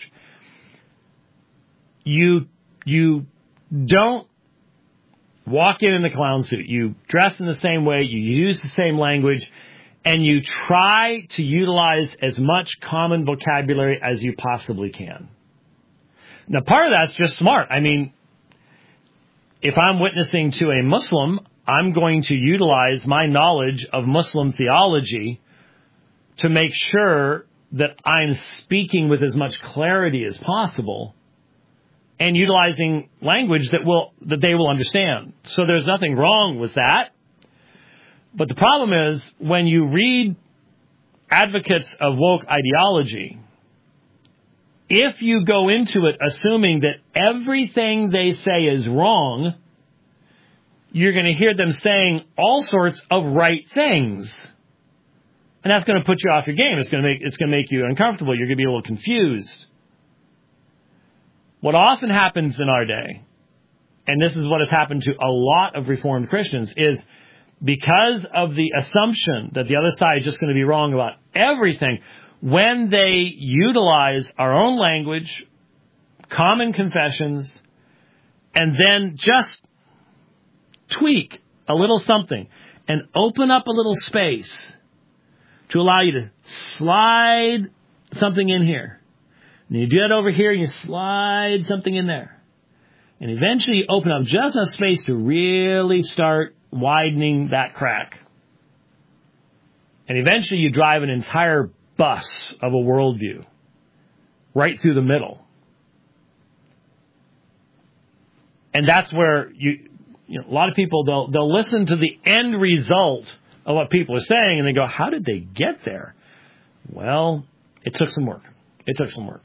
You, you don't walk in in the clown suit. You dress in the same way. You use the same language. And you try to utilize as much common vocabulary as you possibly can. Now, part of that's just smart. I mean, if I'm witnessing to a Muslim, I'm going to utilize my knowledge of Muslim theology to make sure that I'm speaking with as much clarity as possible and utilizing language that will that they will understand. So there's nothing wrong with that. But the problem is, when you read advocates of woke ideology, if you go into it assuming that everything they say is wrong, you're going to hear them saying all sorts of right things. And that's going to put you off your game. It's going to make, it's going to make you uncomfortable. You're going to be a little confused. What often happens in our day, and this is what has happened to a lot of Reformed Christians, is because of the assumption that the other side is just going to be wrong about everything, when they utilize our own language, common confessions, and then just tweak a little something and open up a little space to allow you to slide something in here. And you do that over here, and you slide something in there. And eventually you open up just enough space to really start widening that crack. And eventually you drive an entire bus of a worldview right through the middle. And that's where you, you know, a lot of people, they'll, they'll listen to the end result of what people are saying, and they go, how did they get there? Well, it took some work. It took some work.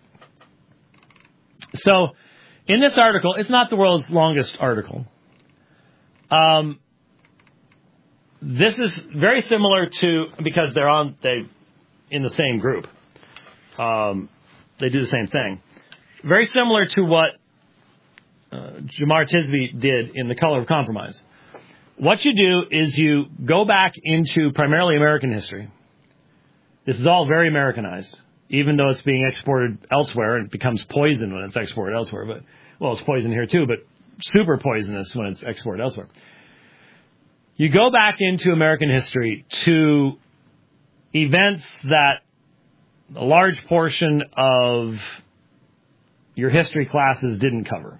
So, in this article, it's not the world's longest article. Um, this is very similar to, because they're on, they, in the same group. Um, they do the same thing. Very similar to what uh, Jemar Tisby did in The Color of Compromise. What you do is you go back into primarily American history. This is all very Americanized, even though it's being exported elsewhere, and it becomes poison when it's exported elsewhere. But well, it's poison here too, but super poisonous when it's exported elsewhere. You go back into American history to events that a large portion of your history classes didn't cover,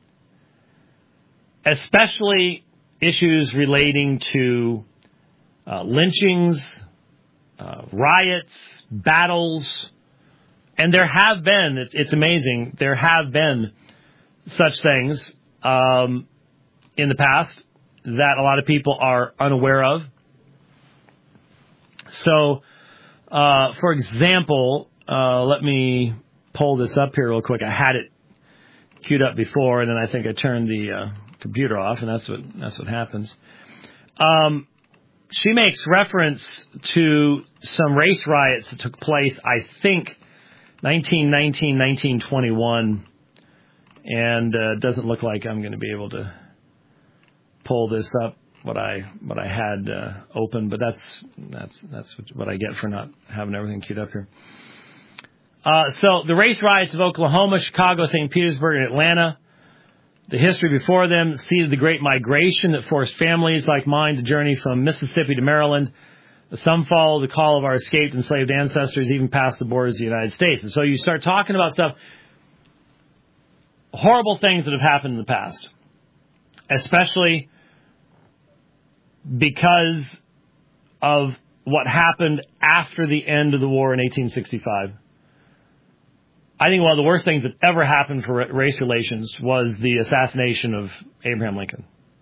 especially issues relating to uh, lynchings, uh, riots, battles. And there have been, it's, it's amazing, there have been such things um, in the past that a lot of people are unaware of. So, uh, for example, uh, let me pull this up here real quick. I had it queued up before, and then I think I turned the uh, computer off, and that's what that's what happens. Um, she makes reference to some race riots that took place, I think, nineteen nineteen, nineteen twenty-one, and uh, it doesn't look like I'm going to be able to pull this up what I what I had uh, open, but that's that's that's what I get for not having everything queued up here. Uh, so the race riots of Oklahoma, Chicago, Saint Petersburg, and Atlanta, the history before them seeded the Great Migration that forced families like mine to journey from Mississippi to Maryland. Some follow the call of our escaped enslaved ancestors, even past the borders of the United States. And so you start talking about stuff, horrible things that have happened in the past, especially because of what happened after the end of the war in eighteen sixty-five. I think one of the worst things that ever happened for race relations was the assassination of Abraham Lincoln.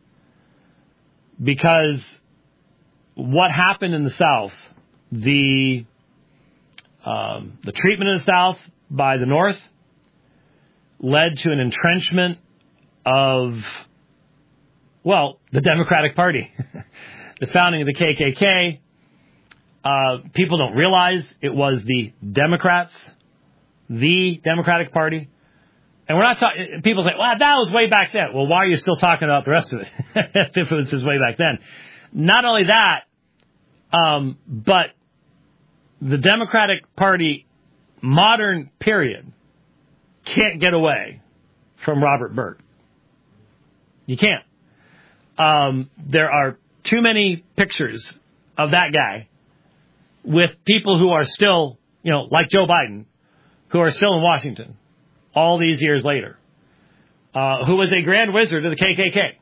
Because what happened in the South, the um, the treatment of the South by the North led to an entrenchment of, well, the Democratic Party. The founding of the K K K. Uh, people don't realize it was the Democrats, the Democratic Party. And we're not talking, people say, well, that was way back then. Well, why are you still talking about the rest of it if it was just way back then? Not only that, um, but the Democratic Party, modern period, can't get away from Robert Byrd. You can't. Um, there are too many pictures of that guy with people who are still, you know, like Joe Biden, who are still in Washington all these years later, uh, who was a grand wizard of the K K K.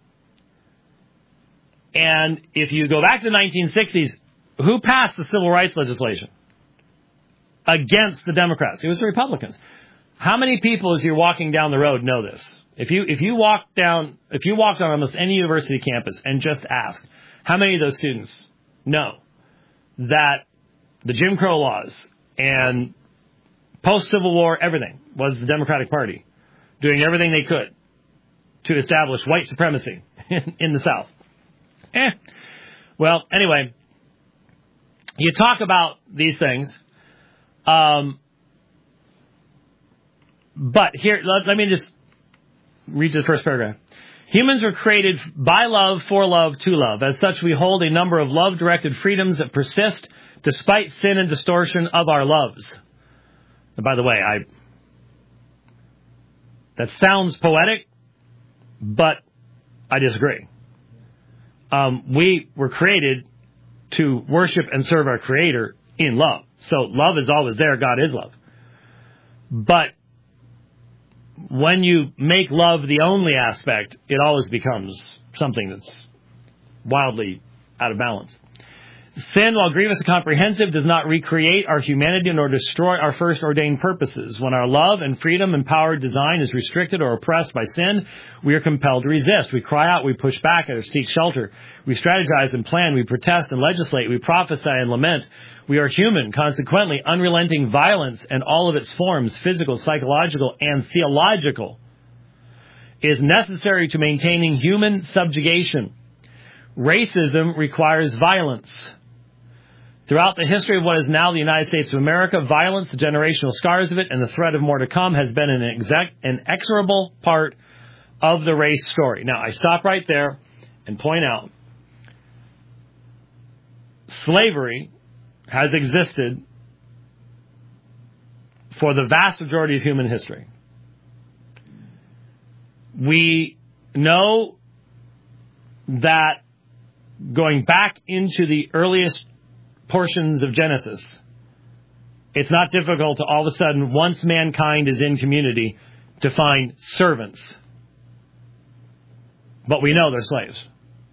And if you go back to the nineteen sixties, who passed the civil rights legislation against the Democrats? It was the Republicans. How many people, as you're walking down the road, know this? If you if you walk down, if you walked on almost any university campus and just asked, how many of those students know that the Jim Crow laws and post-Civil War everything was the Democratic Party doing everything they could to establish white supremacy in, in the South? Eh. Well, anyway, you talk about these things, um, but here, let, let me just read the first paragraph. Humans were created by love, for love, to love. As such, we hold a number of love-directed freedoms that persist despite sin and distortion of our loves. And by the way, I that sounds poetic, but I disagree. Um, we were created to worship and serve our Creator in love. So love is always there. God is love. But when you make love the only aspect, it always becomes something that's wildly out of balance. Sin, while grievous and comprehensive, does not recreate our humanity nor destroy our first ordained purposes. When our love and freedom empowered design is restricted or oppressed by sin, we are compelled to resist. We cry out, we push back, or seek shelter. We strategize and plan, we protest and legislate, we prophesy and lament. We are human, consequently, unrelenting violence and all of its forms, physical, psychological, and theological, is necessary to maintaining human subjugation. Racism requires violence. Throughout the history of what is now the United States of America, violence, the generational scars of it, and the threat of more to come has been an exec- inexorable part of the race story. Now, I stop right there and point out slavery has existed for the vast majority of human history. We know that going back into the earliest portions of Genesis, it's not difficult to all of a sudden, once mankind is in community, to find servants. But we know they're slaves.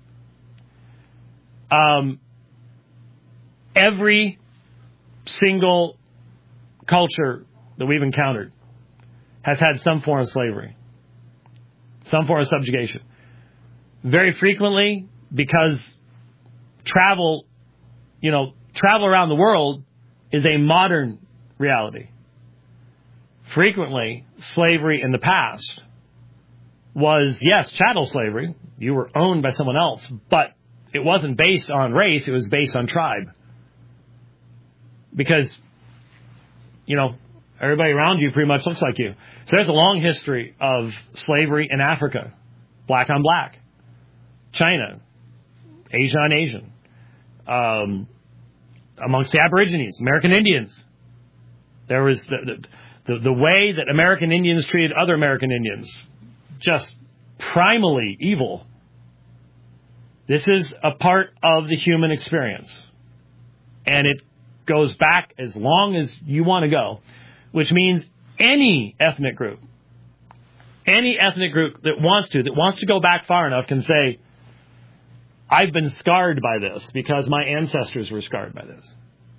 Um, every single culture that we've encountered has had some form of slavery, some form of subjugation. Very frequently, because travel, you know, travel around the world is a modern reality. Frequently, slavery in the past was, yes, chattel slavery. You were owned by someone else, but it wasn't based on race. It was based on tribe. Because, you know, everybody around you pretty much looks like you. So there's a long history of slavery in Africa, black on black. China, Asian on Asian, um, amongst the Aborigines, American Indians. There was the, the, the way that American Indians treated other American Indians, just primally evil. This is a part of the human experience. And it goes back as long as you want to go, which means any ethnic group, any ethnic group that wants to, that wants to go back far enough can say, I've been scarred by this because my ancestors were scarred by this.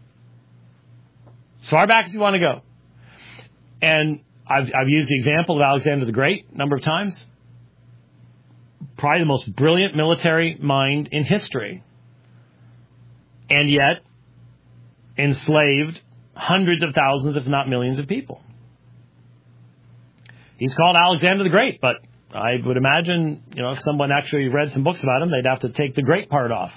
As far back as you want to go. And I've, I've used the example of Alexander the Great a number of times. Probably the most brilliant military mind in history. And yet enslaved hundreds of thousands, if not millions of people. He's called Alexander the Great, but I would imagine, you know, if someone actually read some books about him, they'd have to take the great part off.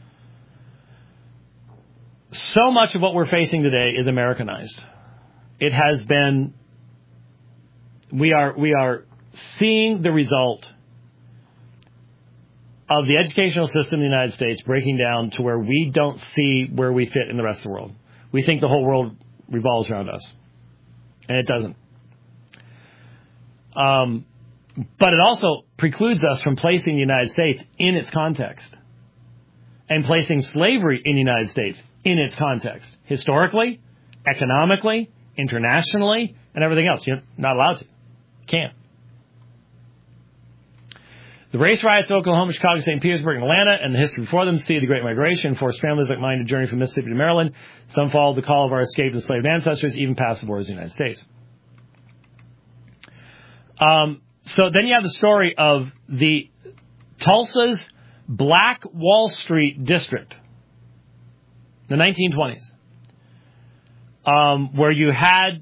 So much of what we're facing today is Americanized. It has been, we are, we are seeing the result of the educational system in the United States breaking down to where we don't see where we fit in the rest of the world. We think the whole world revolves around us. And it doesn't. Um, but it also precludes us from placing the United States in its context. And placing slavery in the United States in its context. Historically, economically, internationally, and everything else. You're not allowed to. You can't. The race riots in Oklahoma, Chicago, Saint Petersburg, and Atlanta, and the history before them, see the Great Migration, forced families like mine to journey from Mississippi to Maryland. Some followed the call of our escaped enslaved ancestors, even past the borders of the United States. Um, so then you have the story of the Tulsa's Black Wall Street district, the nineteen twenties, um, where you had,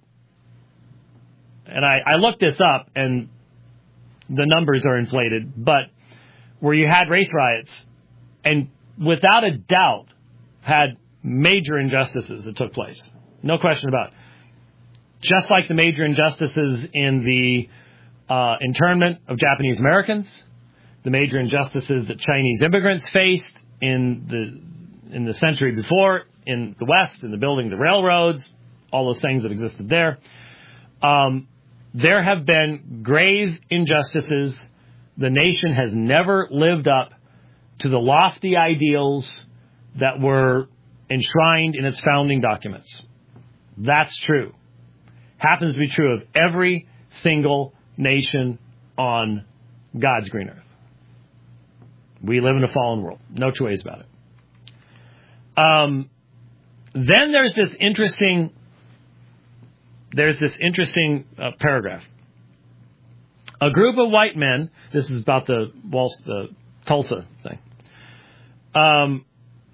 and I, I looked this up, and the numbers are inflated, but where you had race riots and without a doubt had major injustices that took place. No question about it. Just like the major injustices in the uh, internment of Japanese Americans, the major injustices that Chinese immigrants faced in the in the century before in the West, in the building of the railroads, all those things that existed there. Um, There have been grave injustices. The nation has never lived up to the lofty ideals that were enshrined in its founding documents. That's true. Happens to be true of every single nation on God's green earth. We live in a fallen world. No two ways about it. Um, then there's this interesting... There's this interesting uh, paragraph. A group of white men, this is about the, Wall, the Tulsa thing. Um,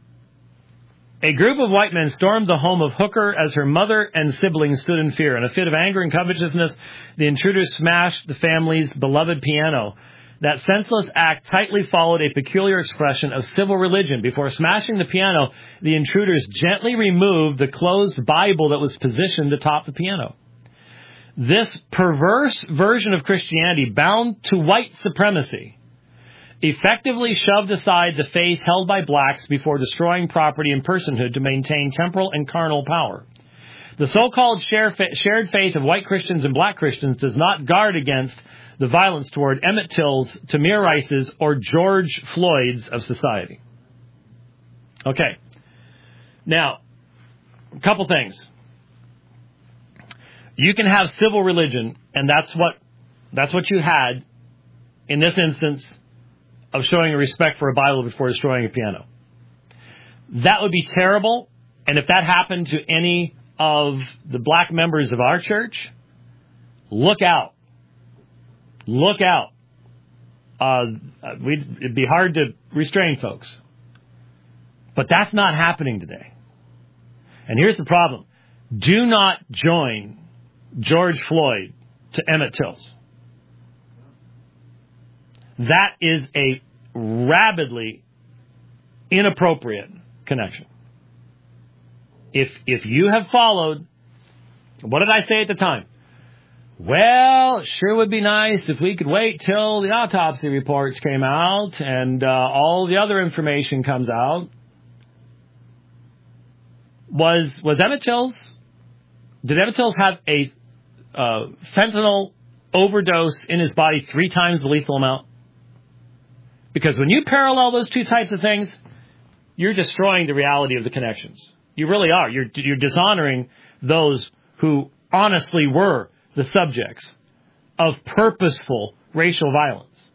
a group of white men stormed the home of Hooker as her mother and siblings stood in fear. In a fit of anger and covetousness, the intruders smashed the family's beloved piano. That senseless act tightly followed a peculiar expression of civil religion. Before smashing the piano, the intruders gently removed the closed Bible that was positioned atop the piano. This perverse version of Christianity, bound to white supremacy, effectively shoved aside the faith held by blacks before destroying property and personhood to maintain temporal and carnal power. The so-called shared faith of white Christians and black Christians does not guard against the violence toward Emmett Till's, Tamir Rice's, or George Floyd's of society. Okay. Now, a couple things. You can have civil religion, and that's what that's what you had in this instance of showing a respect for a Bible before destroying a piano. That would be terrible, and if that happened to any of the black members of our church, look out. Look out. Uh, we'd, it'd be hard to restrain folks. But that's not happening today. And here's the problem. Do not join George Floyd to Emmett Till's. That is a rabidly inappropriate connection. If if you have followed, what did I say at the time? well, sure would be nice if we could wait till the autopsy reports came out and uh, all the other information comes out. Was was Emmett Tills, did Emmett Tills have a uh, fentanyl overdose in his body three times the lethal amount? Because when you parallel those two types of things, you're destroying the reality of the connections. You really are. You're, you're dishonoring those who honestly were the subjects of purposeful racial violence.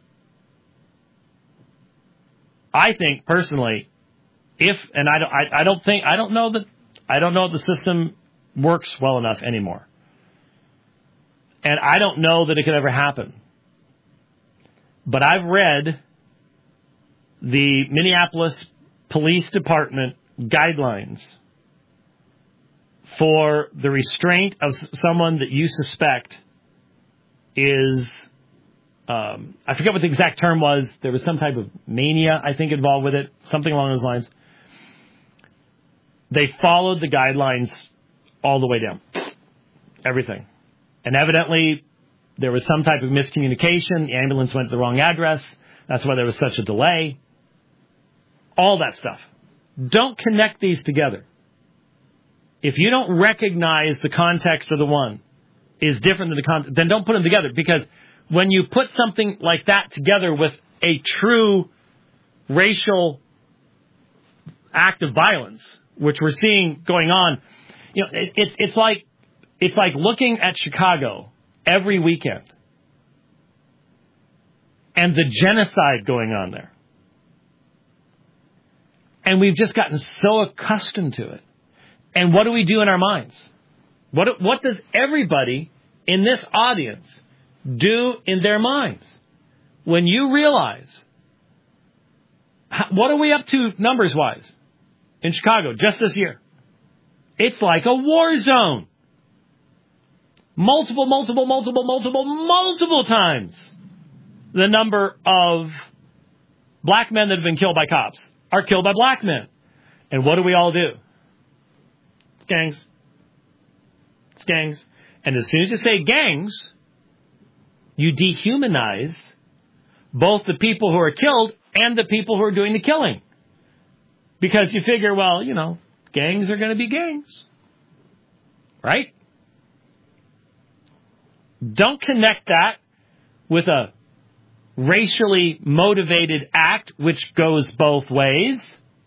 I think personally, if, and I don't, I, I don't think, I don't know that, I don't know if the system works well enough anymore. And I don't know that it could ever happen. But I've read the Minneapolis Police Department guidelines for the restraint of someone that you suspect is, um, I forget what the exact term was. There was some type of mania, I think, involved with it, something along those lines. They followed the guidelines all the way down. Everything. And evidently, there was some type of miscommunication. The ambulance went to the wrong address. That's why there was such a delay. All that stuff. Don't connect these together. If you don't recognize the context of the one is different than the context, then don't put them together. Because when you put something like that together with a true racial act of violence, which we're seeing going on, you know, it, it's it's like it's like looking at Chicago every weekend and the genocide going on there. And we've just gotten so accustomed to it. And what do we do in our minds? What what does everybody in this audience do in their minds when you realize, what are we up to numbers-wise in Chicago just this year? It's like a war zone. Multiple, multiple, multiple, multiple, multiple times the number of black men that have been killed by cops are killed by black men. And what do we all do? It's gangs. It's gangs. And as soon as you say gangs, you dehumanize both the people who are killed and the people who are doing the killing. Because you figure, well, you know, gangs are going to be gangs. Right? Don't connect that with a racially motivated act which goes both ways.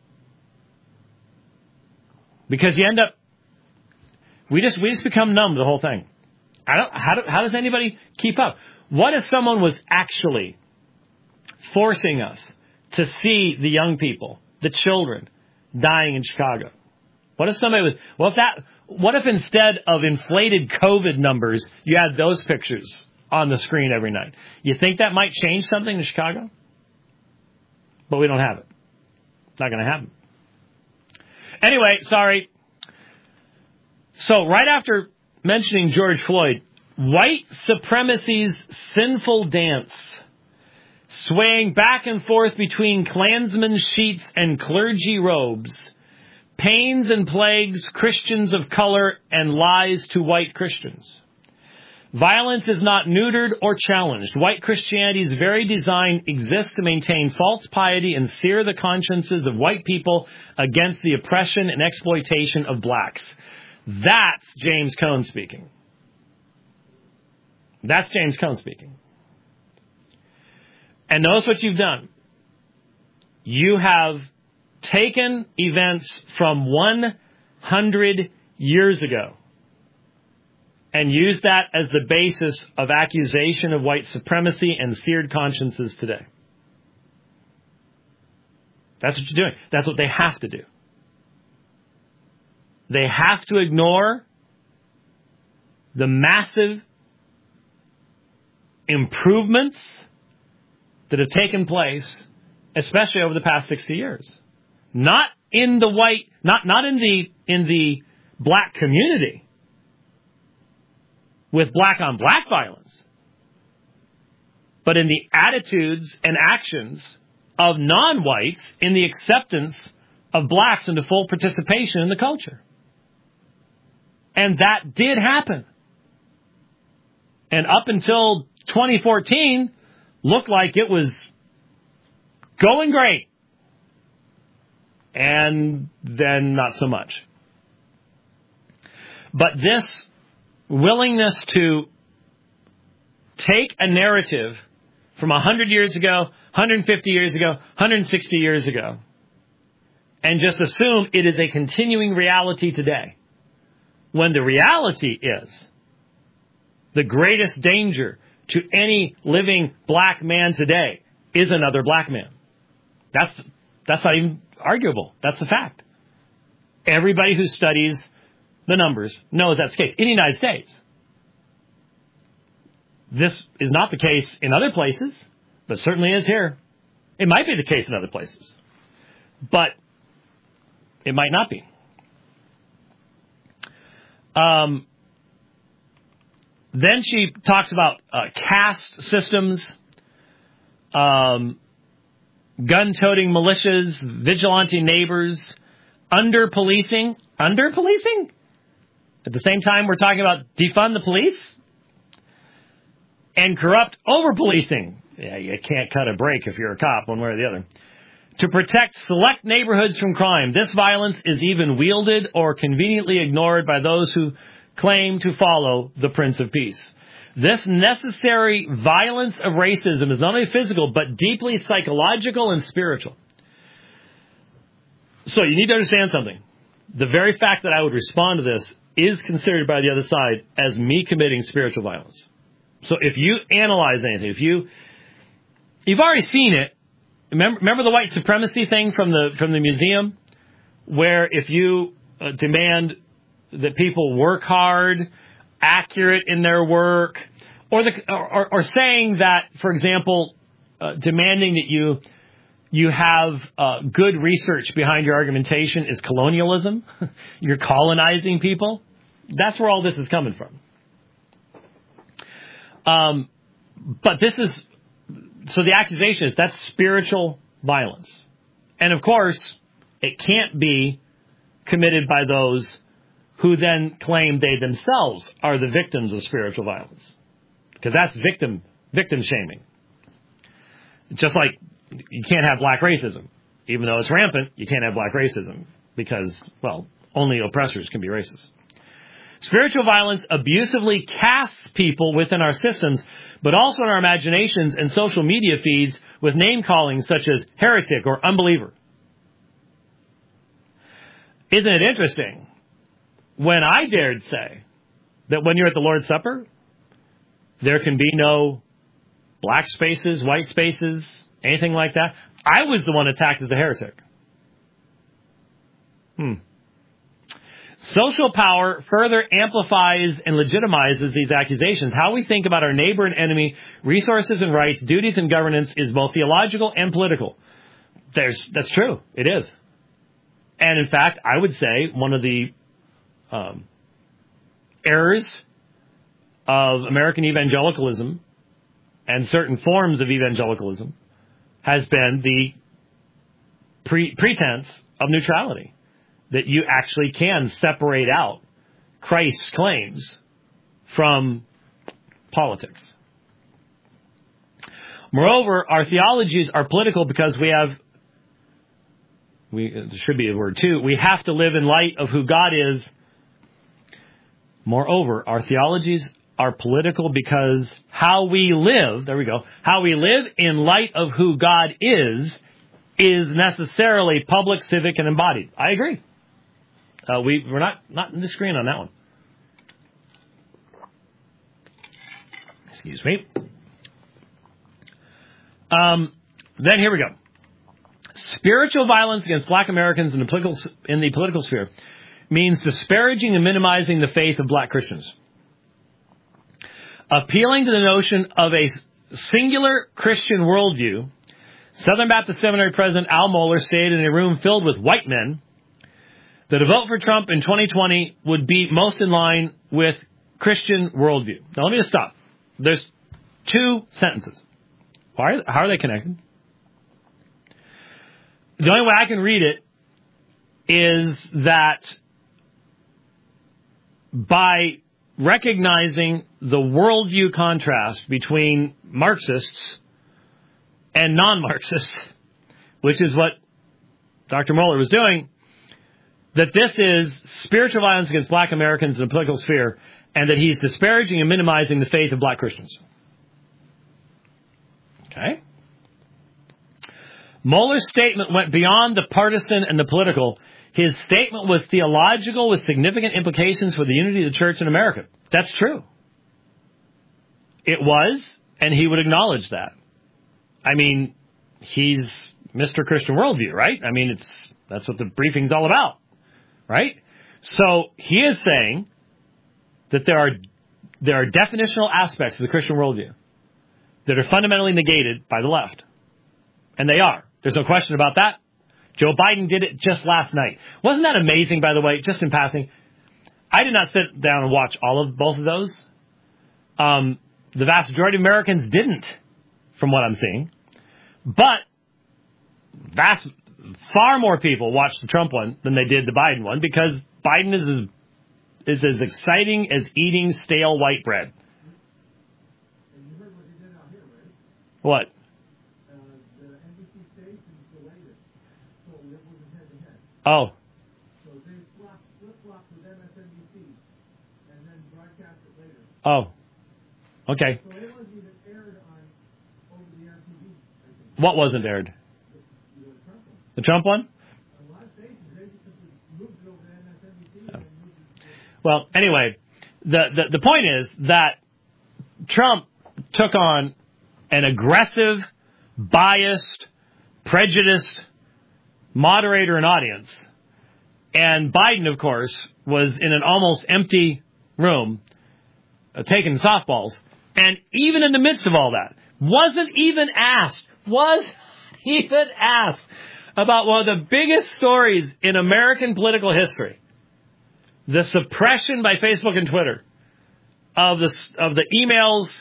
Because you end up, we just we just become numb to the whole thing. I don't, how, do, how does anybody keep up? What if someone was actually forcing us to see the young people, the children, dying in Chicago? What if somebody was, what if that, what if instead of inflated COVID numbers, you had those pictures on the screen every night? You think that might change something in Chicago? But we don't have it. It's not going to happen. Anyway, sorry. So right after mentioning George Floyd, white supremacy's sinful dance, swaying back and forth between Klansmen sheets and clergy robes, pains and plagues Christians of color and lies to white Christians. Violence is not neutered or challenged. White Christianity's very design exists to maintain false piety and sear the consciences of white people against the oppression and exploitation of blacks. That's James Cone speaking. That's James Cone speaking. And notice what you've done. You have taken events from one hundred years ago and used that as the basis of accusation of white supremacy and seared consciences today. That's what you're doing. That's what they have to do. They have to ignore the massive improvements that have taken place, especially over the past sixty years. Not in the white, not, not in the, in the black community with black on black violence, but in the attitudes and actions of non-whites in the acceptance of blacks into full participation in the culture. And that did happen. And up until twenty fourteen, looked like it was going great. And then not so much. But this willingness to take a narrative from one hundred years ago, one hundred fifty years ago, one hundred sixty years ago, and just assume it is a continuing reality today, when the reality is the greatest danger to any living black man today is another black man. That's that's not even arguable. That's a fact. Everybody who studies the numbers knows that's the case in the United States. This is not the case in other places, but certainly is here. It might be the case in other places, but it might not be. Um, then she talks about uh, caste systems, um, gun-toting militias, vigilante neighbors, under-policing. Under-policing? At the same time, we're talking about defund the police? And corrupt over-policing. Yeah, you can't cut a break if you're a cop, one way or the other. To protect select neighborhoods from crime. This violence is even wielded or conveniently ignored by those who claim to follow the Prince of Peace. This necessary violence of racism is not only physical, but deeply psychological and spiritual. So you need to understand something. The very fact that I would respond to this is considered by the other side as me committing spiritual violence. So if you analyze anything, if you, you've already seen it. Remember, remember the white supremacy thing from the from the museum, where if you uh, demand that people work hard, accurate in their work, or the or, or saying that, for example, uh, demanding that you you have uh, good research behind your argumentation is colonialism. You're colonizing people. That's where all this is coming from. Um, but this is, so the accusation is that's spiritual violence. And of course, it can't be committed by those who then claim they themselves are the victims of spiritual violence. Because that's victim, victim shaming. Just like you can't have black racism. Even though it's rampant, you can't have black racism. Because, well, only oppressors can be racist. Spiritual violence abusively casts people within our systems, but also in our imaginations and social media feeds with name-calling such as heretic or unbeliever. Isn't it interesting? When I dared say that when you're at the Lord's Supper, there can be no black spaces, white spaces, anything like that, I was the one attacked as a heretic. Hmm. Social power further amplifies and legitimizes these accusations. How we think about our neighbor and enemy, resources and rights, duties and governance is both theological and political. There's, that's true. It is. And in fact, I would say one of the um, errors of American evangelicalism and certain forms of evangelicalism has been the pre- pretense of neutrality. That you actually can separate out Christ's claims from politics. Moreover, our theologies are political because we have, we, there should be a word too, we have to live in light of who God is. Moreover, our theologies are political because how we live, there we go, how we live in light of who God is, is necessarily public, civic, and embodied. I agree. Uh, we, we're not, not disagreeing on that one. Excuse me. Um, then here we go. Spiritual violence against black Americans in the political, in the political sphere means disparaging and minimizing the faith of black Christians. Appealing to the notion of a singular Christian worldview, Southern Baptist Seminary President Al Mohler stated in a room filled with white men that a vote for Trump in twenty twenty would be most in line with Christian worldview. Now, let me just stop. There's two sentences. Why are, how are they connected? The only way I can read it is that by recognizing the worldview contrast between Marxists and non-Marxists, which is what Doctor Mohler was doing, that this is spiritual violence against black Americans in the political sphere, and that he's disparaging and minimizing the faith of black Christians. Okay? Mohler's statement went beyond the partisan and the political. His statement was theological with significant implications for the unity of the church in America. That's true. It was, and he would acknowledge that. I mean, he's Mister Christian Worldview, right? I mean, it's that's what the briefing's all about, right? So he is saying that there are there are definitional aspects of the Christian worldview that are fundamentally negated by the left. And they are. There's no question about that. Joe Biden did it just last night. Wasn't that amazing, by the way, just in passing? I did not sit down and watch all of both of those. Um, the vast majority of Americans didn't, from what I'm seeing. But vast, far more people watched the Trump one than they did the Biden one, because Biden is as, is as exciting as eating stale white bread. And you heard what he did out here, right? What? Uh, the N B C stations delayed it, so it wasn't head-to-head. Oh. So they swapped, flip-flopped with M S N B C, and then broadcast it later. Oh. Okay. So it wasn't even aired on over-the-air T V, I think. What wasn't aired? The, the Trump one. The Trump one? A lot of stations, they just simply moved it over to M S N B C, oh. and moved it to... Well, anyway, the, the, the point is that Trump took on an aggressive, biased, prejudiced moderator and audience. And Biden, of course, was in an almost empty room uh, taking softballs. And even in the midst of all that, wasn't even asked, was even asked about one of the biggest stories in American political history. The suppression by Facebook and Twitter of the, of the emails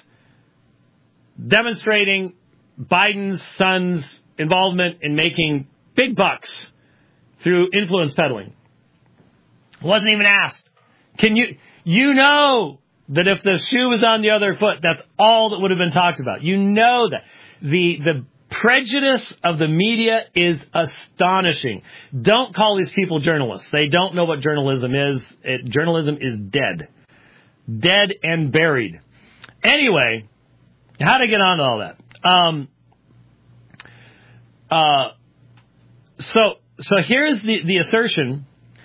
demonstrating Biden's son's involvement in making big bucks through influence peddling. Wasn't even asked. Can you, you know that if the shoe was on the other foot, that's all that would have been talked about. You know that. The, the prejudice of the media is astonishing. Don't call these people journalists. They don't know what journalism is. It, journalism is dead. Dead and buried. Anyway, how to get on to all that? Um, uh, so, so here's the, the assertion.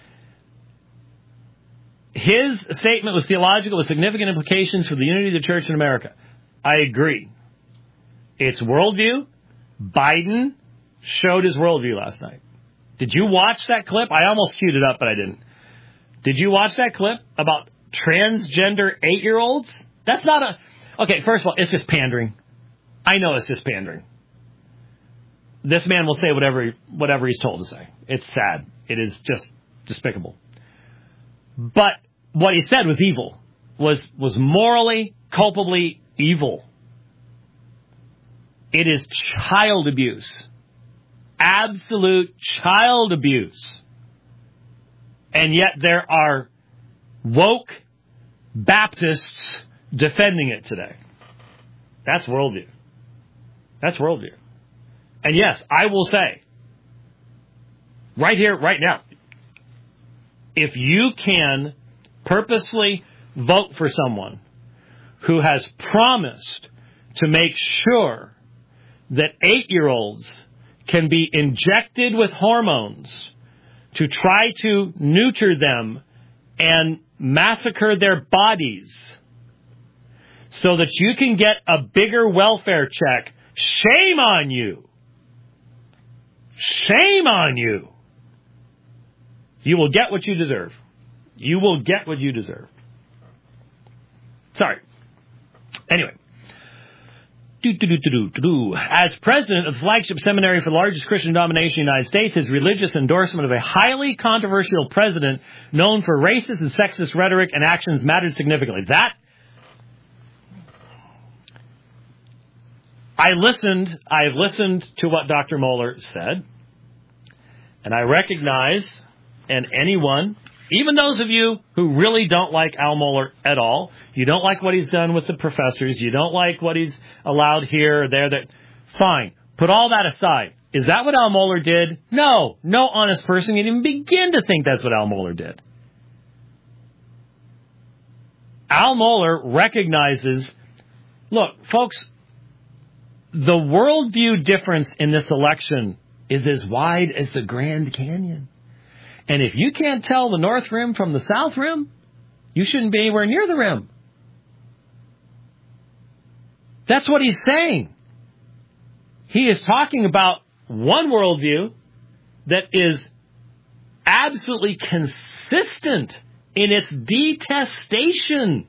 His statement was theological with significant implications for the unity of the church in America. I agree. It's worldview. Biden showed his worldview last night. Did you watch that clip? I almost queued it up, but I didn't. Did you watch that clip about transgender eight-year-olds? That's not a... Okay, first of all, it's just pandering. I know it's just pandering. This man will say whatever whatever he's told to say. It's sad. It is just despicable. But what he said was evil. Was was morally, culpably evil. It is child abuse. Absolute child abuse. And yet there are woke Baptists defending it today. That's worldview. That's worldview. And yes, I will say, right here, right now, if you can purposely vote for someone who has promised to make sure that eight-year-olds can be injected with hormones to try to neuter them and massacre their bodies so that you can get a bigger welfare check, shame on you. Shame on you. You will get what you deserve. You will get what you deserve. Sorry. Anyway. As president of the flagship seminary for the largest Christian denomination in the United States, his religious endorsement of a highly controversial president known for racist and sexist rhetoric and actions mattered significantly. That, I listened, I have listened to what Doctor Mohler said, and I recognize, and anyone even those of you who really don't like Al Mohler at all, you don't like what he's done with the professors, you don't like what he's allowed here or there, that, fine. Put all that aside. Is that what Al Mohler did? No. No honest person can even begin to think that's what Al Mohler did. Al Mohler recognizes, look, folks, the worldview difference in this election is as wide as the Grand Canyon. And if you can't tell the North Rim from the South Rim, you shouldn't be anywhere near the rim. That's what he's saying. He is talking about one worldview that is absolutely consistent in its detestation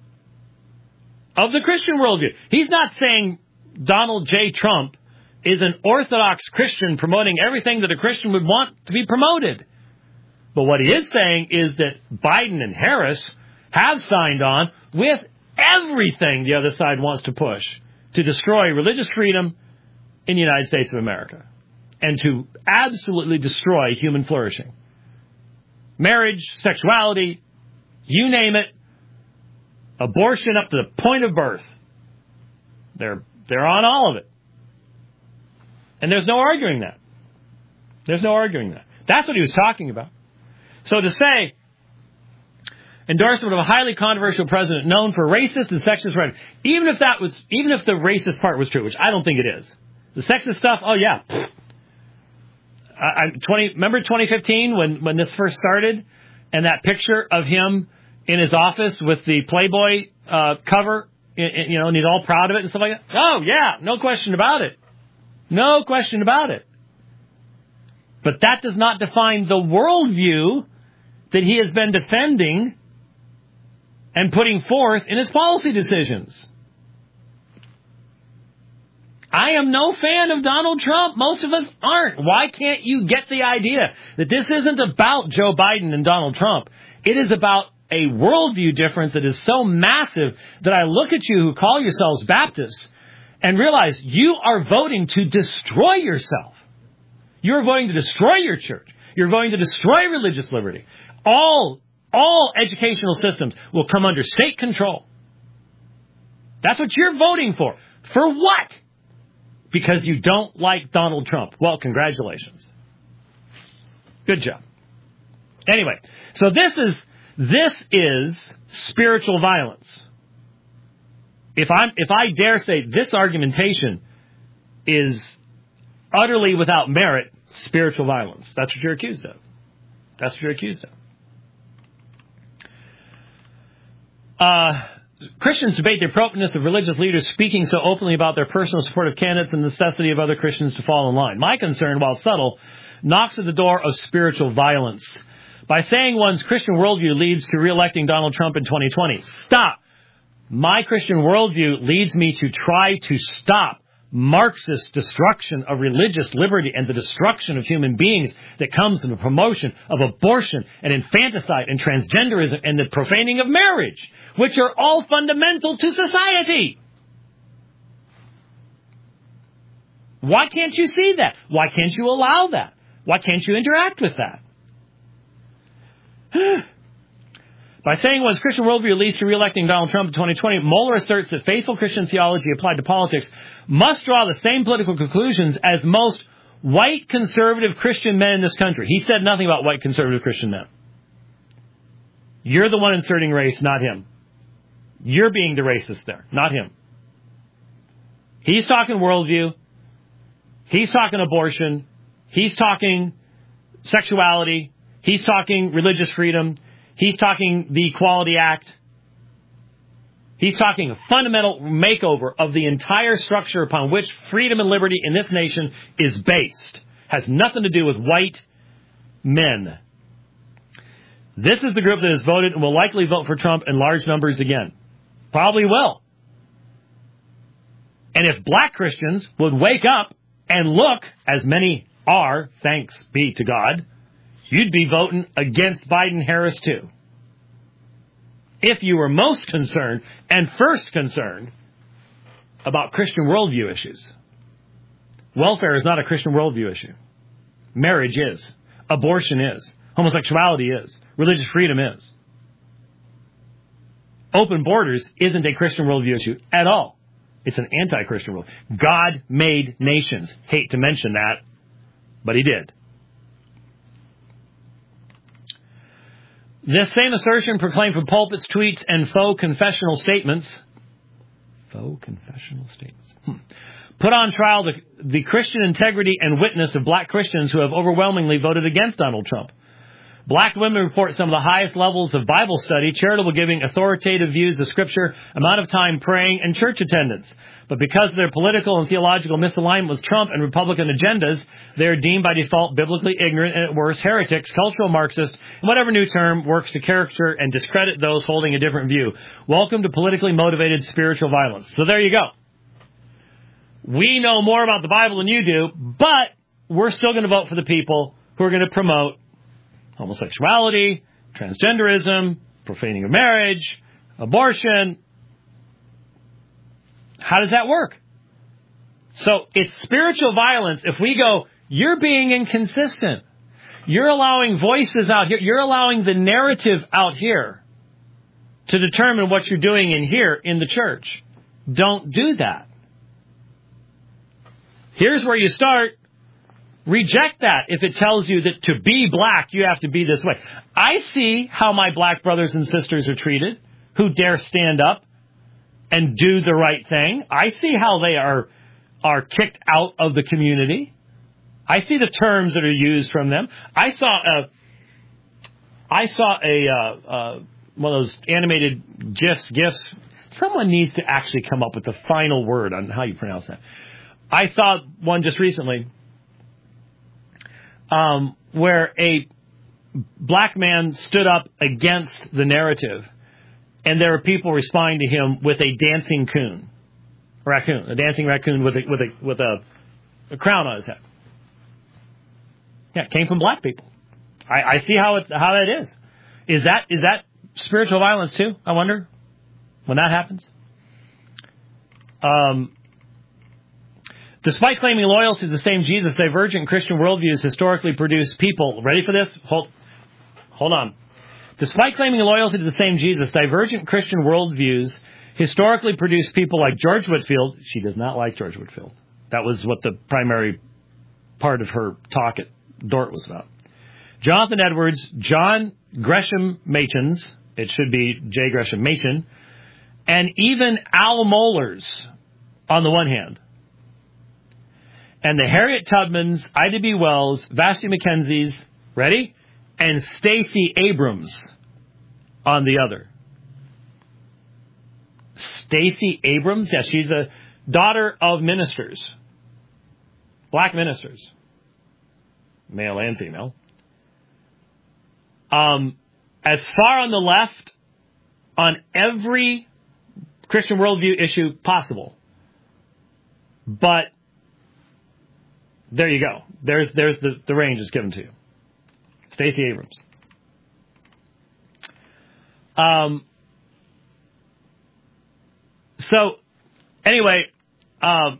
of the Christian worldview. He's not saying Donald J. Trump is an orthodox Christian promoting everything that a Christian would want to be promoted. But what he is saying is that Biden and Harris have signed on with everything the other side wants to push to destroy religious freedom in the United States of America and to absolutely destroy human flourishing. Marriage, sexuality, you name it, abortion up to the point of birth. They're, they're on all of it. And there's no arguing that. There's no arguing that. That's what he was talking about. So to say, endorsement of a highly controversial president known for racist and sexist rhetoric, even if that was, even if the racist part was true, which I don't think it is, the sexist stuff, oh yeah. I, I, twenty, remember twenty fifteen when, when this first started, and that picture of him in his office with the Playboy uh, cover, you know, and he's all proud of it and stuff like that. Oh yeah, no question about it, no question about it. But that does not define the worldview that he has been defending and putting forth in his policy decisions. I am no fan of Donald Trump. Most of us aren't. Why can't you get the idea that this isn't about Joe Biden and Donald Trump? It is about a worldview difference that is so massive that I look at you who call yourselves Baptists and realize you are voting to destroy yourself. You're voting to destroy your church. You're voting to destroy religious liberty. All, all educational systems will come under state control. That's what you're voting for. For what? Because you don't like Donald Trump. Well, congratulations. Good job. Anyway, so this is, this is spiritual violence. If I'm, if I dare say this argumentation is utterly without merit, spiritual violence. That's what you're accused of. That's what you're accused of. Uh, Christians debate the appropriateness of religious leaders speaking so openly about their personal support of candidates and the necessity of other Christians to fall in line. My concern, while subtle, knocks at the door of spiritual violence. By saying one's Christian worldview leads to re-electing Donald Trump in twenty twenty. Stop. My Christian worldview leads me to try to stop Marxist destruction of religious liberty and the destruction of human beings that comes from the promotion of abortion and infanticide and transgenderism and the profaning of marriage, which are all fundamental to society. Why can't you see that? Why can't you allow that? Why can't you interact with that? By saying one's Christian worldview leads to re-electing Donald Trump in twenty twenty, Mohler asserts that faithful Christian theology applied to politics must draw the same political conclusions as most white conservative Christian men in this country. He said nothing about white conservative Christian men. You're the one inserting race, not him. You're being the racist there, not him. He's talking worldview. He's talking abortion. He's talking sexuality. He's talking religious freedom. He's talking the Equality Act. He's talking a fundamental makeover of the entire structure upon which freedom and liberty in this nation is based. Has nothing to do with white men. This is the group that has voted and will likely vote for Trump in large numbers again. Probably will. And if black Christians would wake up and look, as many are, thanks be to God, you'd be voting against Biden-Harris too. If you were most concerned and first concerned about Christian worldview issues. Welfare is not a Christian worldview issue. Marriage is. Abortion is. homosexuality is. Religious freedom is. Open borders isn't a Christian worldview issue at all. It's an anti-Christian world. God made nations. Hate to mention that, but he did. This same assertion proclaimed from pulpits, tweets, and faux confessional statements. Faux confessional statements. Hmm. Put on trial the, the Christian integrity and witness of black Christians who have overwhelmingly voted against Donald Trump. Black women report some of the highest levels of Bible study, charitable giving, authoritative views of Scripture, amount of time praying, and church attendance. But because of their political and theological misalignment with Trump and Republican agendas, they are deemed by default biblically ignorant and at worst heretics, cultural Marxists, and whatever new term works to caricature and discredit those holding a different view. Welcome to politically motivated spiritual violence. So there you go. We know more about the Bible than you do, but we're still going to vote for the people who are going to promote homosexuality, transgenderism, profaning of marriage, abortion. How does that work? So it's spiritual violence if we go, you're being inconsistent. You're allowing voices out here. You're allowing the narrative out here to determine what you're doing in here in the church. Don't do that. Here's where you start. Reject that if it tells you that to be black, you have to be this way. I see how my black brothers and sisters are treated who dare stand up and do the right thing. I see how they are are kicked out of the community. I see the terms that are used from them. I saw a, I saw a uh, uh, one of those animated GIFs. GIFs. Someone needs to actually come up with the final word on how you pronounce that. I saw one just recently. Um, where a black man stood up against the narrative, and there were people responding to him with a dancing coon, a raccoon, a dancing raccoon with a with a with a, a crown on his head. Yeah, it came from black people. I, I see how it how that is. Is that is that spiritual violence too? I wonder when that happens. Um. Despite claiming loyalty to the same Jesus, divergent Christian worldviews historically produce people. Ready for this? Hold, hold on. Despite claiming loyalty to the same Jesus, divergent Christian worldviews historically produce people like George Whitefield. She does not like George Whitefield. That was what the primary part of her talk at Dort was about. Jonathan Edwards, John Gresham Machens, it should be J. Gresham Machen, and even Al Mollers on the one hand. And the Harriet Tubmans, Ida B. Wells, Vashti McKenzie's, ready? And Stacey Abrams on the other. Stacey Abrams? Yeah, she's a daughter of ministers. Black ministers. Male and female. Um, as far on the left on every Christian worldview issue possible. But there you go. There's there's the, the range is given to you. Stacey Abrams. Um. So, anyway, um,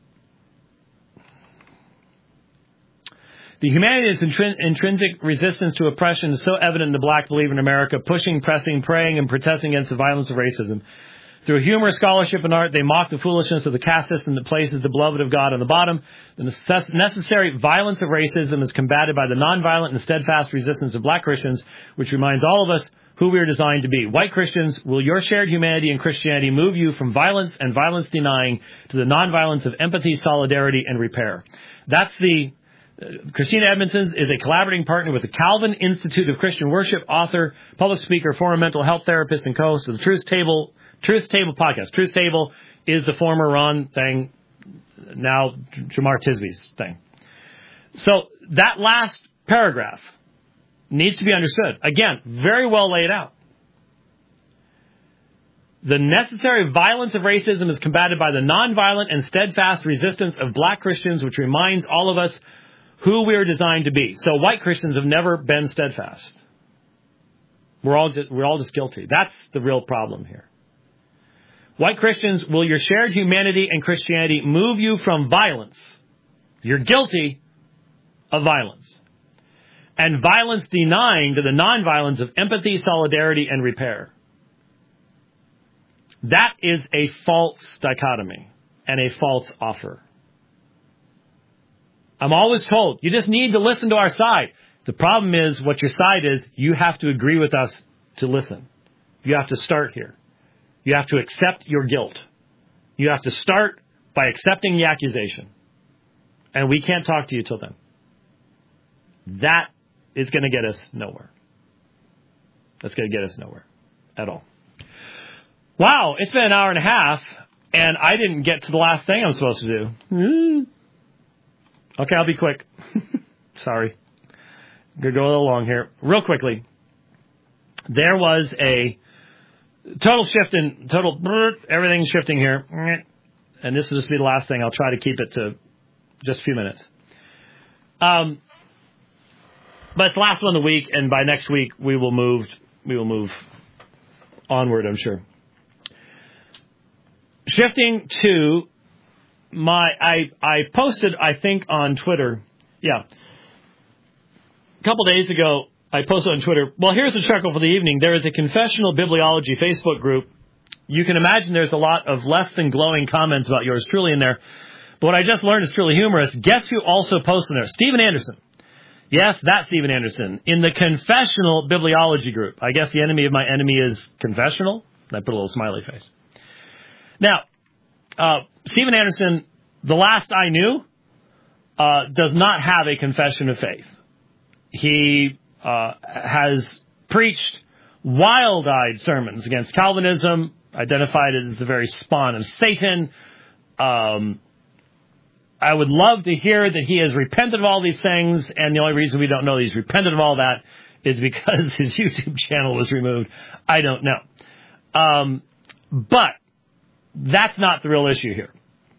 the humanity's intrin- intrinsic resistance to oppression is so evident in the black believer in America, pushing, pressing, praying, and protesting against the violence of racism. Through humor, scholarship, and art, they mock the foolishness of the caste system that places the beloved of God on the bottom. The necess- necessary violence of racism is combated by the nonviolent and steadfast resistance of black Christians, which reminds all of us who we are designed to be. White Christians, will your shared humanity and Christianity move you from violence and violence denying to the nonviolence of empathy, solidarity, and repair? That's the... Uh, Christina Edmondson is a collaborating partner with the Calvin Institute of Christian Worship, author, public speaker, former mental health therapist, and co-host of the Truth Table Truth Table podcast. Truth Table is the former Ron thing, now Jamar Tisby's thing. So that last paragraph needs to be understood. Again, very well laid out. The necessary violence of racism is combated by the nonviolent and steadfast resistance of black Christians, which reminds all of us who we are designed to be. So white Christians have never been steadfast. We're all just, we're all just guilty. That's the real problem here. White Christians, will your shared humanity and Christianity move you from violence? You're guilty of violence. and violence denying to the nonviolence of empathy, solidarity, and repair. That is a false dichotomy and a false offer. I'm always told, you just need to listen to our side. The problem is, what your side is, you have to agree with us to listen. You have to start here. You have to accept your guilt. You have to start by accepting the accusation. And we can't talk to you till then. That is going to get us nowhere. That's going to get us nowhere at all. Wow, it's been an hour and a half, and I didn't get to the last thing I'm supposed to do. Mm. Okay, I'll be quick. Sorry. Gonna go a little long here. Real quickly. There was a total shift in, total, everything's shifting here. And this will just be the last thing. I'll try to keep it to just a few minutes. Um, but it's the last one of the week, and by next week we will move, we will move onward, I'm sure. Shifting to my, I, I posted, I think, on Twitter, yeah, a couple days ago, I posted on Twitter, well, here's the chuckle for the evening. There is a confessional bibliology Facebook group. You can imagine there's a lot of less than glowing comments about yours truly in there. But what I just learned is truly humorous. Guess who also posted there? Steven Anderson. Yes, that's Steven Anderson. In the confessional bibliology group. I guess the enemy of my enemy is confessional. I put a little smiley face. Now, uh, Steven Anderson, the last I knew, uh, does not have a confession of faith. He uh, has preached wild-eyed sermons against Calvinism, identified it as the very spawn of Satan. Um, I would love to hear that he has repented of all these things, and the only reason we don't know he's repented of all that is because his YouTube channel was removed. I don't know. Um, but that's not the real issue here.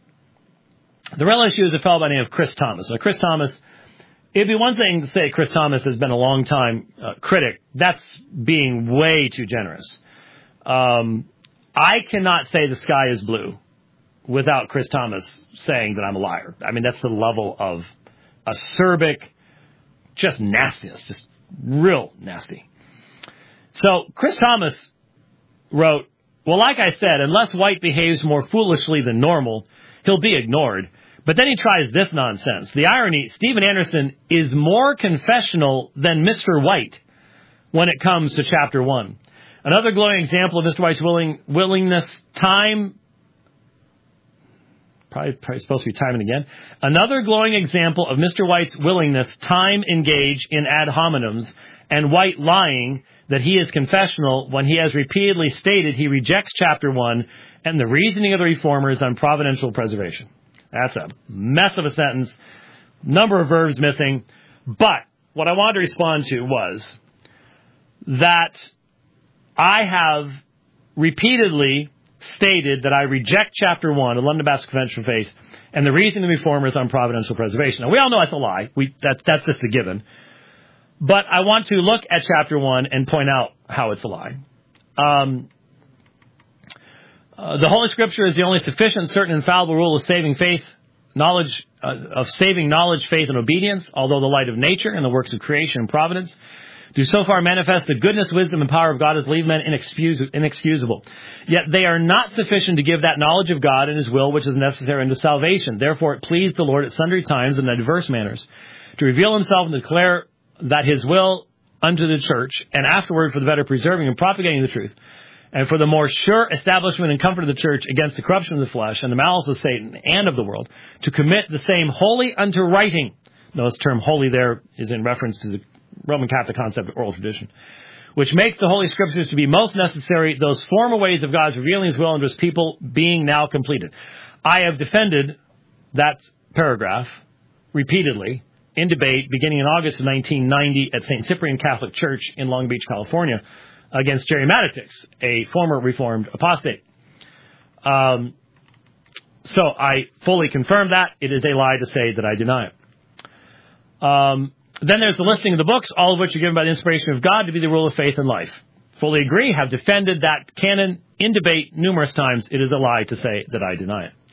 The real issue is a fellow by the name of Chris Thomas. Now, Chris Thomas, it'd be one thing to say Chris Thomas has been a long-time uh, critic. That's being way too generous. Um, I cannot say the sky is blue without Chris Thomas saying that I'm a liar. I mean, that's the level of acerbic, just nastiness, just real nasty. So Chris Thomas wrote, well, like I said, unless White behaves more foolishly than normal, he'll be ignored. But then he tries this nonsense. The irony, Steven Anderson is more confessional than Mister White when it comes to chapter one. Another glowing example of Mister White's willing, willingness, time, probably, probably supposed to be time and again. Another glowing example of Mister White's willingness, time engage in ad hominems, and White lying that he is confessional when he has repeatedly stated he rejects chapter one and the reasoning of the reformers on providential preservation. That's a mess of a sentence, number of verbs missing. But what I wanted to respond to was that I have repeatedly stated that I reject chapter one of London Baptist Convention of Faith and the reasoning of the reformers on providential preservation. Now, we all know that's a lie. We, that, that's just a given. But I want to look at chapter one and point out how it's a lie. Um, uh, the Holy Scripture is the only sufficient, certain, infallible rule of saving faith, knowledge, uh, of saving knowledge, faith, and obedience, although the light of nature and the works of creation and providence do so far manifest the goodness, wisdom, and power of God as leave men inexcus- inexcusable. Yet they are not sufficient to give that knowledge of God and His will which is necessary unto salvation. Therefore it pleased the Lord at sundry times and in diverse manners to reveal Himself and declare that His will unto the church, and afterward for the better preserving and propagating the truth, and for the more sure establishment and comfort of the church against the corruption of the flesh and the malice of Satan and of the world, to commit the same wholly unto writing. Notice the term holy there is in reference to the Roman Catholic concept of oral tradition, which makes the Holy Scriptures to be most necessary, those former ways of God's revealing His will unto His people being now completed. I have defended that paragraph repeatedly in debate beginning in August of nineteen ninety at Saint Cyprian Catholic Church in Long Beach, California, against Jerry Matitix, a former Reformed apostate. Um, so I fully confirm that. It is a lie to say that I deny it. Um, then there's the listing of the books, all of which are given by the inspiration of God to be the rule of faith and life. Fully agree, have defended that canon in debate numerous times. It is a lie to say that I deny it.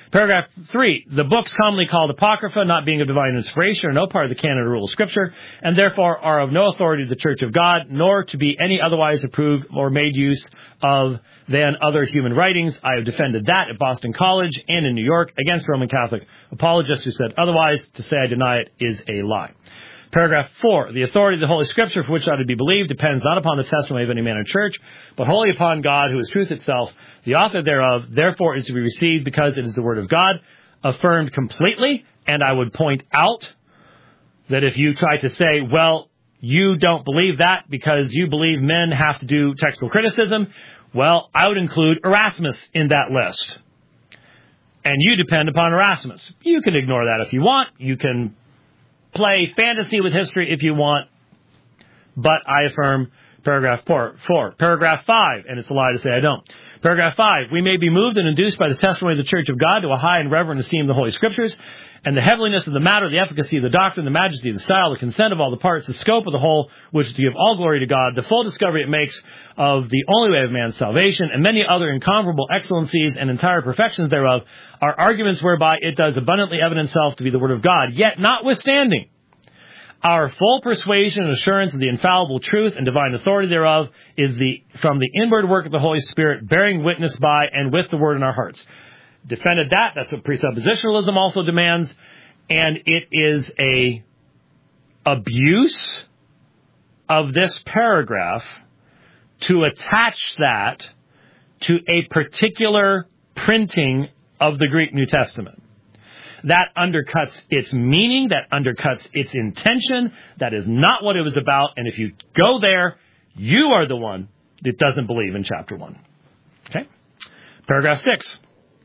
Paragraph three, the books commonly called Apocrypha, not being of divine inspiration, are no part of the canon or rule of Scripture, and therefore are of no authority to the Church of God, nor to be any otherwise approved or made use of than other human writings. I have defended that at Boston College and in New York against Roman Catholic apologists who said otherwise. To say I deny it is a lie. Paragraph four, the authority of the Holy Scripture for which I ought to be believed depends not upon the testimony of any man or church, but wholly upon God, who is truth itself. The author thereof, therefore, is to be received because it is the Word of God, affirmed completely. And I would point out that if you try to say, well, you don't believe that because you believe men have to do textual criticism, well, I would include Erasmus in that list. And you depend upon Erasmus. You can ignore that if you want. You can play fantasy with history if you want, but I affirm paragraph four. four. Paragraph five, and it's a lie to say I don't. Paragraph five, we may be moved and induced by the testimony of the Church of God to a high and reverent esteem of the Holy Scriptures, and the heavenliness of the matter, the efficacy of the doctrine, the majesty of the style, the consent of all the parts, the scope of the whole, which is to give all glory to God, the full discovery it makes of the only way of man's salvation, and many other incomparable excellencies and entire perfections thereof, are arguments whereby it does abundantly evidence itself to be the Word of God. Yet, notwithstanding, our full persuasion and assurance of the infallible truth and divine authority thereof is the from the inward work of the Holy Spirit, bearing witness by and with the Word in our hearts. Defended that. That's what presuppositionalism also demands. And it is a abuse of this paragraph to attach that to a particular printing of the Greek New Testament. That undercuts its meaning. That undercuts its intention. That is not what it was about. And if you go there, you are the one that doesn't believe in chapter one. Okay? Paragraph six.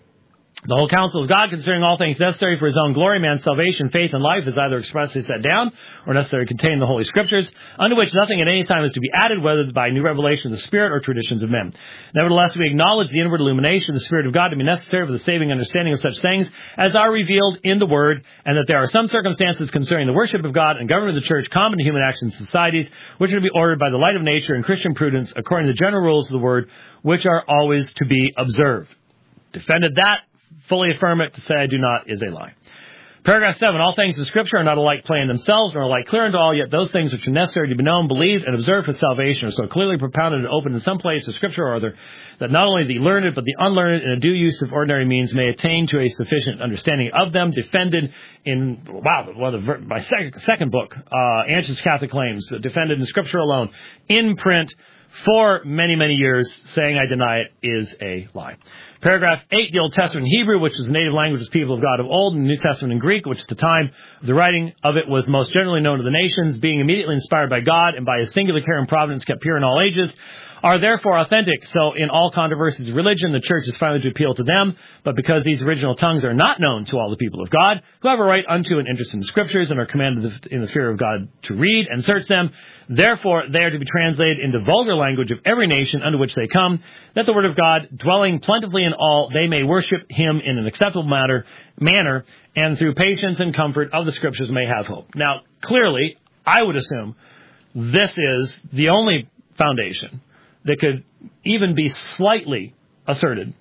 The whole counsel of God concerning all things necessary for his own glory, man's salvation, faith, and life is either expressly set down or necessary to contain the Holy Scriptures, unto which nothing at any time is to be added, whether by new revelation of the Spirit or traditions of men. Nevertheless, we acknowledge the inward illumination of the Spirit of God to be necessary for the saving understanding of such things as are revealed in the Word, and that there are some circumstances concerning the worship of God and government of the church common to human actions and societies, which are to be ordered by the light of nature and Christian prudence according to the general rules of the Word, which are always to be observed. Defended that. Fully affirm it. To say I do not is a lie. Paragraph seven. All things in Scripture are not alike plain in themselves, nor alike clear unto all, yet those things which are necessary to be known, believed, and observed for salvation are so clearly propounded and opened in some place of Scripture or other, that not only the learned, but the unlearned, in a due use of ordinary means, may attain to a sufficient understanding of them. Defended in, wow, one of the, my second, second book, uh, Answers to Catholic Claims, defended in Scripture alone, in print, for many, many years. Saying I deny it is a lie. Paragraph eight, the Old Testament in Hebrew, which is the native language of the people of God of old, and the New Testament in Greek, which at the time of the writing of it was most generally known to the nations, being immediately inspired by God and by his singular care and providence kept pure in all ages, are therefore authentic. So in all controversies of religion, the church is finally to appeal to them. But because these original tongues are not known to all the people of God, who have a right unto and interest in the Scriptures and are commanded in the fear of God to read and search them, therefore they are to be translated into vulgar language of every nation unto which they come, that the word of God, dwelling plentifully in all, they may worship him in an acceptable manner, manner, and through patience and comfort of the Scriptures may have hope. Now, clearly, I would assume this is the only foundation that could even be slightly asserted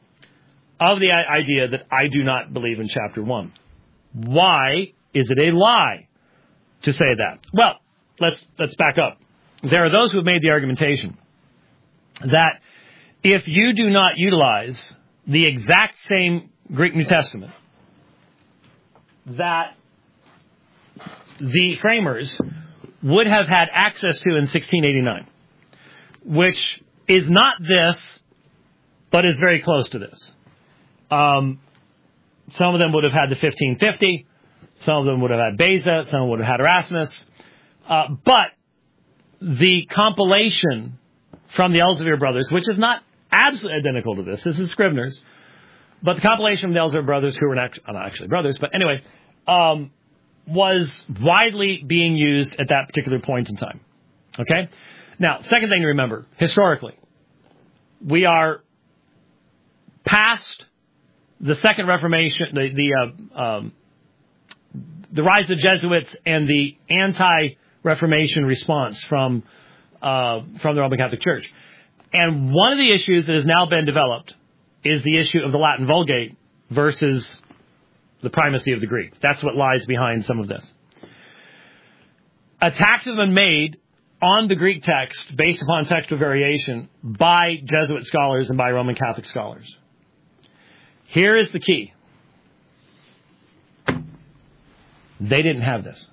of the idea that I do not believe in chapter one. Why is it a lie to say that? Well, let's let's back up. There are those who have made the argumentation that if you do not utilize the exact same Greek New Testament that the framers would have had access to in sixteen eighty-nine, which is not this, but is very close to this. Um, some of them would have had the fifteen fifty. Some of them would have had Beza. Some would have had Erasmus. Uh, but the compilation from the Elsevier brothers, which is not absolutely identical to this. This is Scrivener's. But the compilation from the Elsevier brothers, who were not actually brothers, but anyway, um, was widely being used at that particular point in time. Okay? Now, second thing to remember, historically, we are past the Second Reformation, the the, uh, um, the rise of the Jesuits and the anti-Reformation response from uh, from the Roman Catholic Church. And one of the issues that has now been developed is the issue of the Latin Vulgate versus the primacy of the Greek. That's what lies behind some of this. Attacks have been made on the Greek text based upon textual variation by Jesuit scholars and by Roman Catholic scholars. Here is the key. They didn't have this.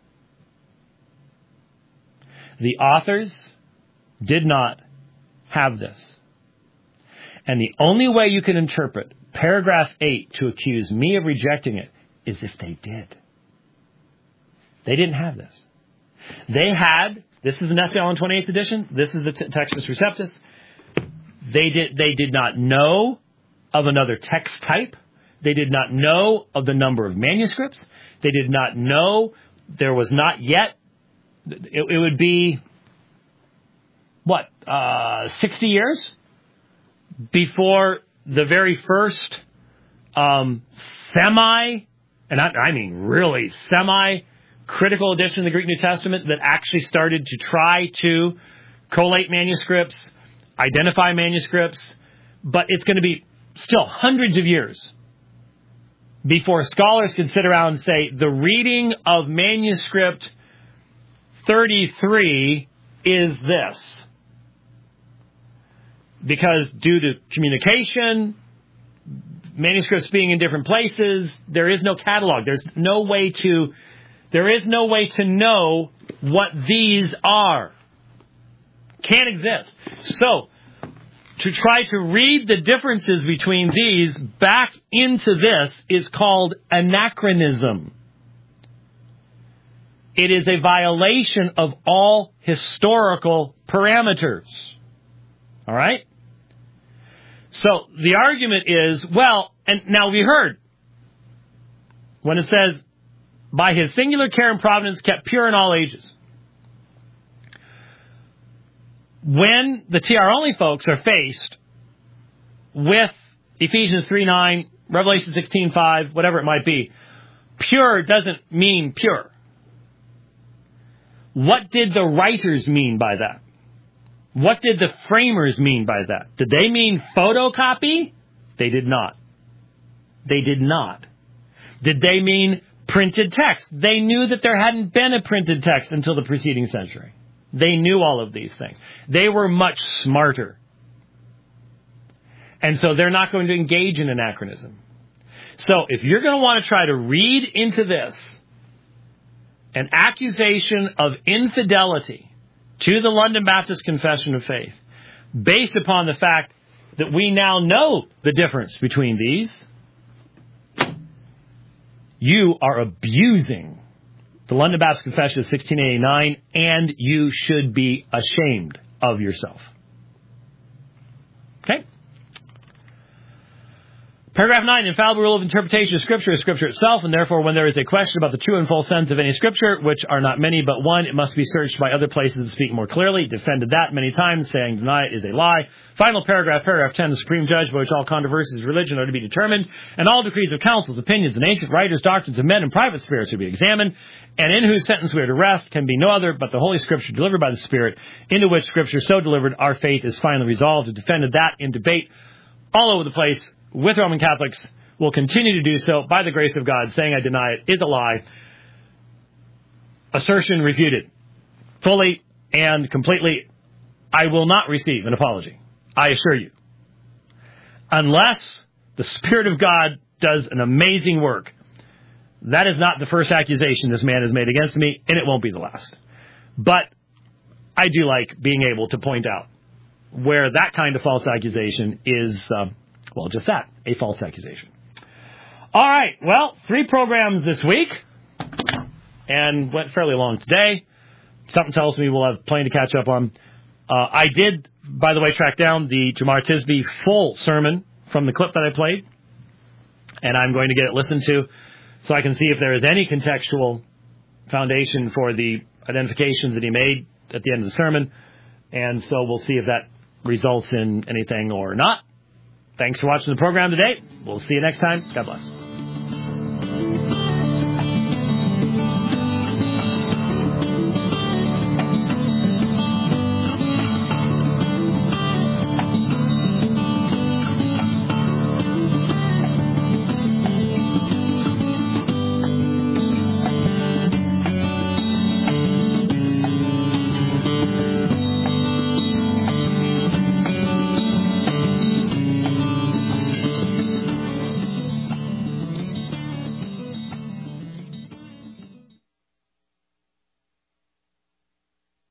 The authors did not have this. And the only way you can interpret paragraph eight to accuse me of rejecting it is if they did. They didn't have this. They had, this is the Nestle-Aland twenty-eighth edition, this is the t- Textus Receptus. They did, they did not know of another text type. They did not know of the number of manuscripts. They did not know there was not yet, it, it would be, what, uh, sixty years before the very first um, semi, and I, I mean really semi-critical edition of the Greek New Testament that actually started to try to collate manuscripts, identify manuscripts, but it's going to be still hundreds of years before scholars can sit around and say the reading of manuscript thirty-three is this. Because due to communication, manuscripts being in different places, there is no catalog. There's no way to, there is no way to know what these are. Can't exist. So, to try to read the differences between these back into this is called anachronism. It is a violation of all historical parameters. All right? So the argument is, well, and now we heard when it says, by his singular care and providence kept pure in all ages. When the T R only folks are faced with Ephesians three nine, Revelation sixteen five, whatever it might be, pure doesn't mean pure. What did the writers mean by that? What did the framers mean by that? Did they mean photocopy? They did not. They did not. Did they mean printed text? They knew that there hadn't been a printed text until the preceding century. They knew all of these things. They were much smarter. And so they're not going to engage in anachronism. So if you're going to want to try to read into this an accusation of infidelity to the London Baptist Confession of Faith, based upon the fact that we now know the difference between these, you are abusing the London Baptist Confession of sixteen eighty-nine, and you should be ashamed of yourself. Okay? Paragraph nine, infallible rule of interpretation of Scripture is Scripture itself, and therefore when there is a question about the true and full sense of any Scripture, which are not many but one, it must be searched by other places to speak more clearly. Defended that many times, saying deny it is a lie. Final paragraph, paragraph ten, the supreme judge by which all controversies of religion are to be determined, and all decrees of councils, opinions, and ancient writers, doctrines of men, and private spirits are to be examined, and in whose sentence we are to rest can be no other but the Holy Scripture delivered by the Spirit, into which Scripture so delivered our faith is finally resolved. Defended that in debate all over the place with Roman Catholics, will continue to do so by the grace of God. Saying I deny it is a lie. Assertion refuted. Fully and completely. I will not receive an apology. I assure you. Unless the Spirit of God does an amazing work. That is not the first accusation this man has made against me, and it won't be the last. But I do like being able to point out where that kind of false accusation is, uh, well, just that, a false accusation. All right, well, three programs this week, and went fairly long today. Something tells me we'll have plenty to catch up on. Uh, I did, by the way, track down the Jemar Tisby full sermon from the clip that I played, and I'm going to get it listened to so I can see if there is any contextual foundation for the identifications that he made at the end of the sermon, and so we'll see if that results in anything or not. Thanks for watching the program today. We'll see you next time. God bless.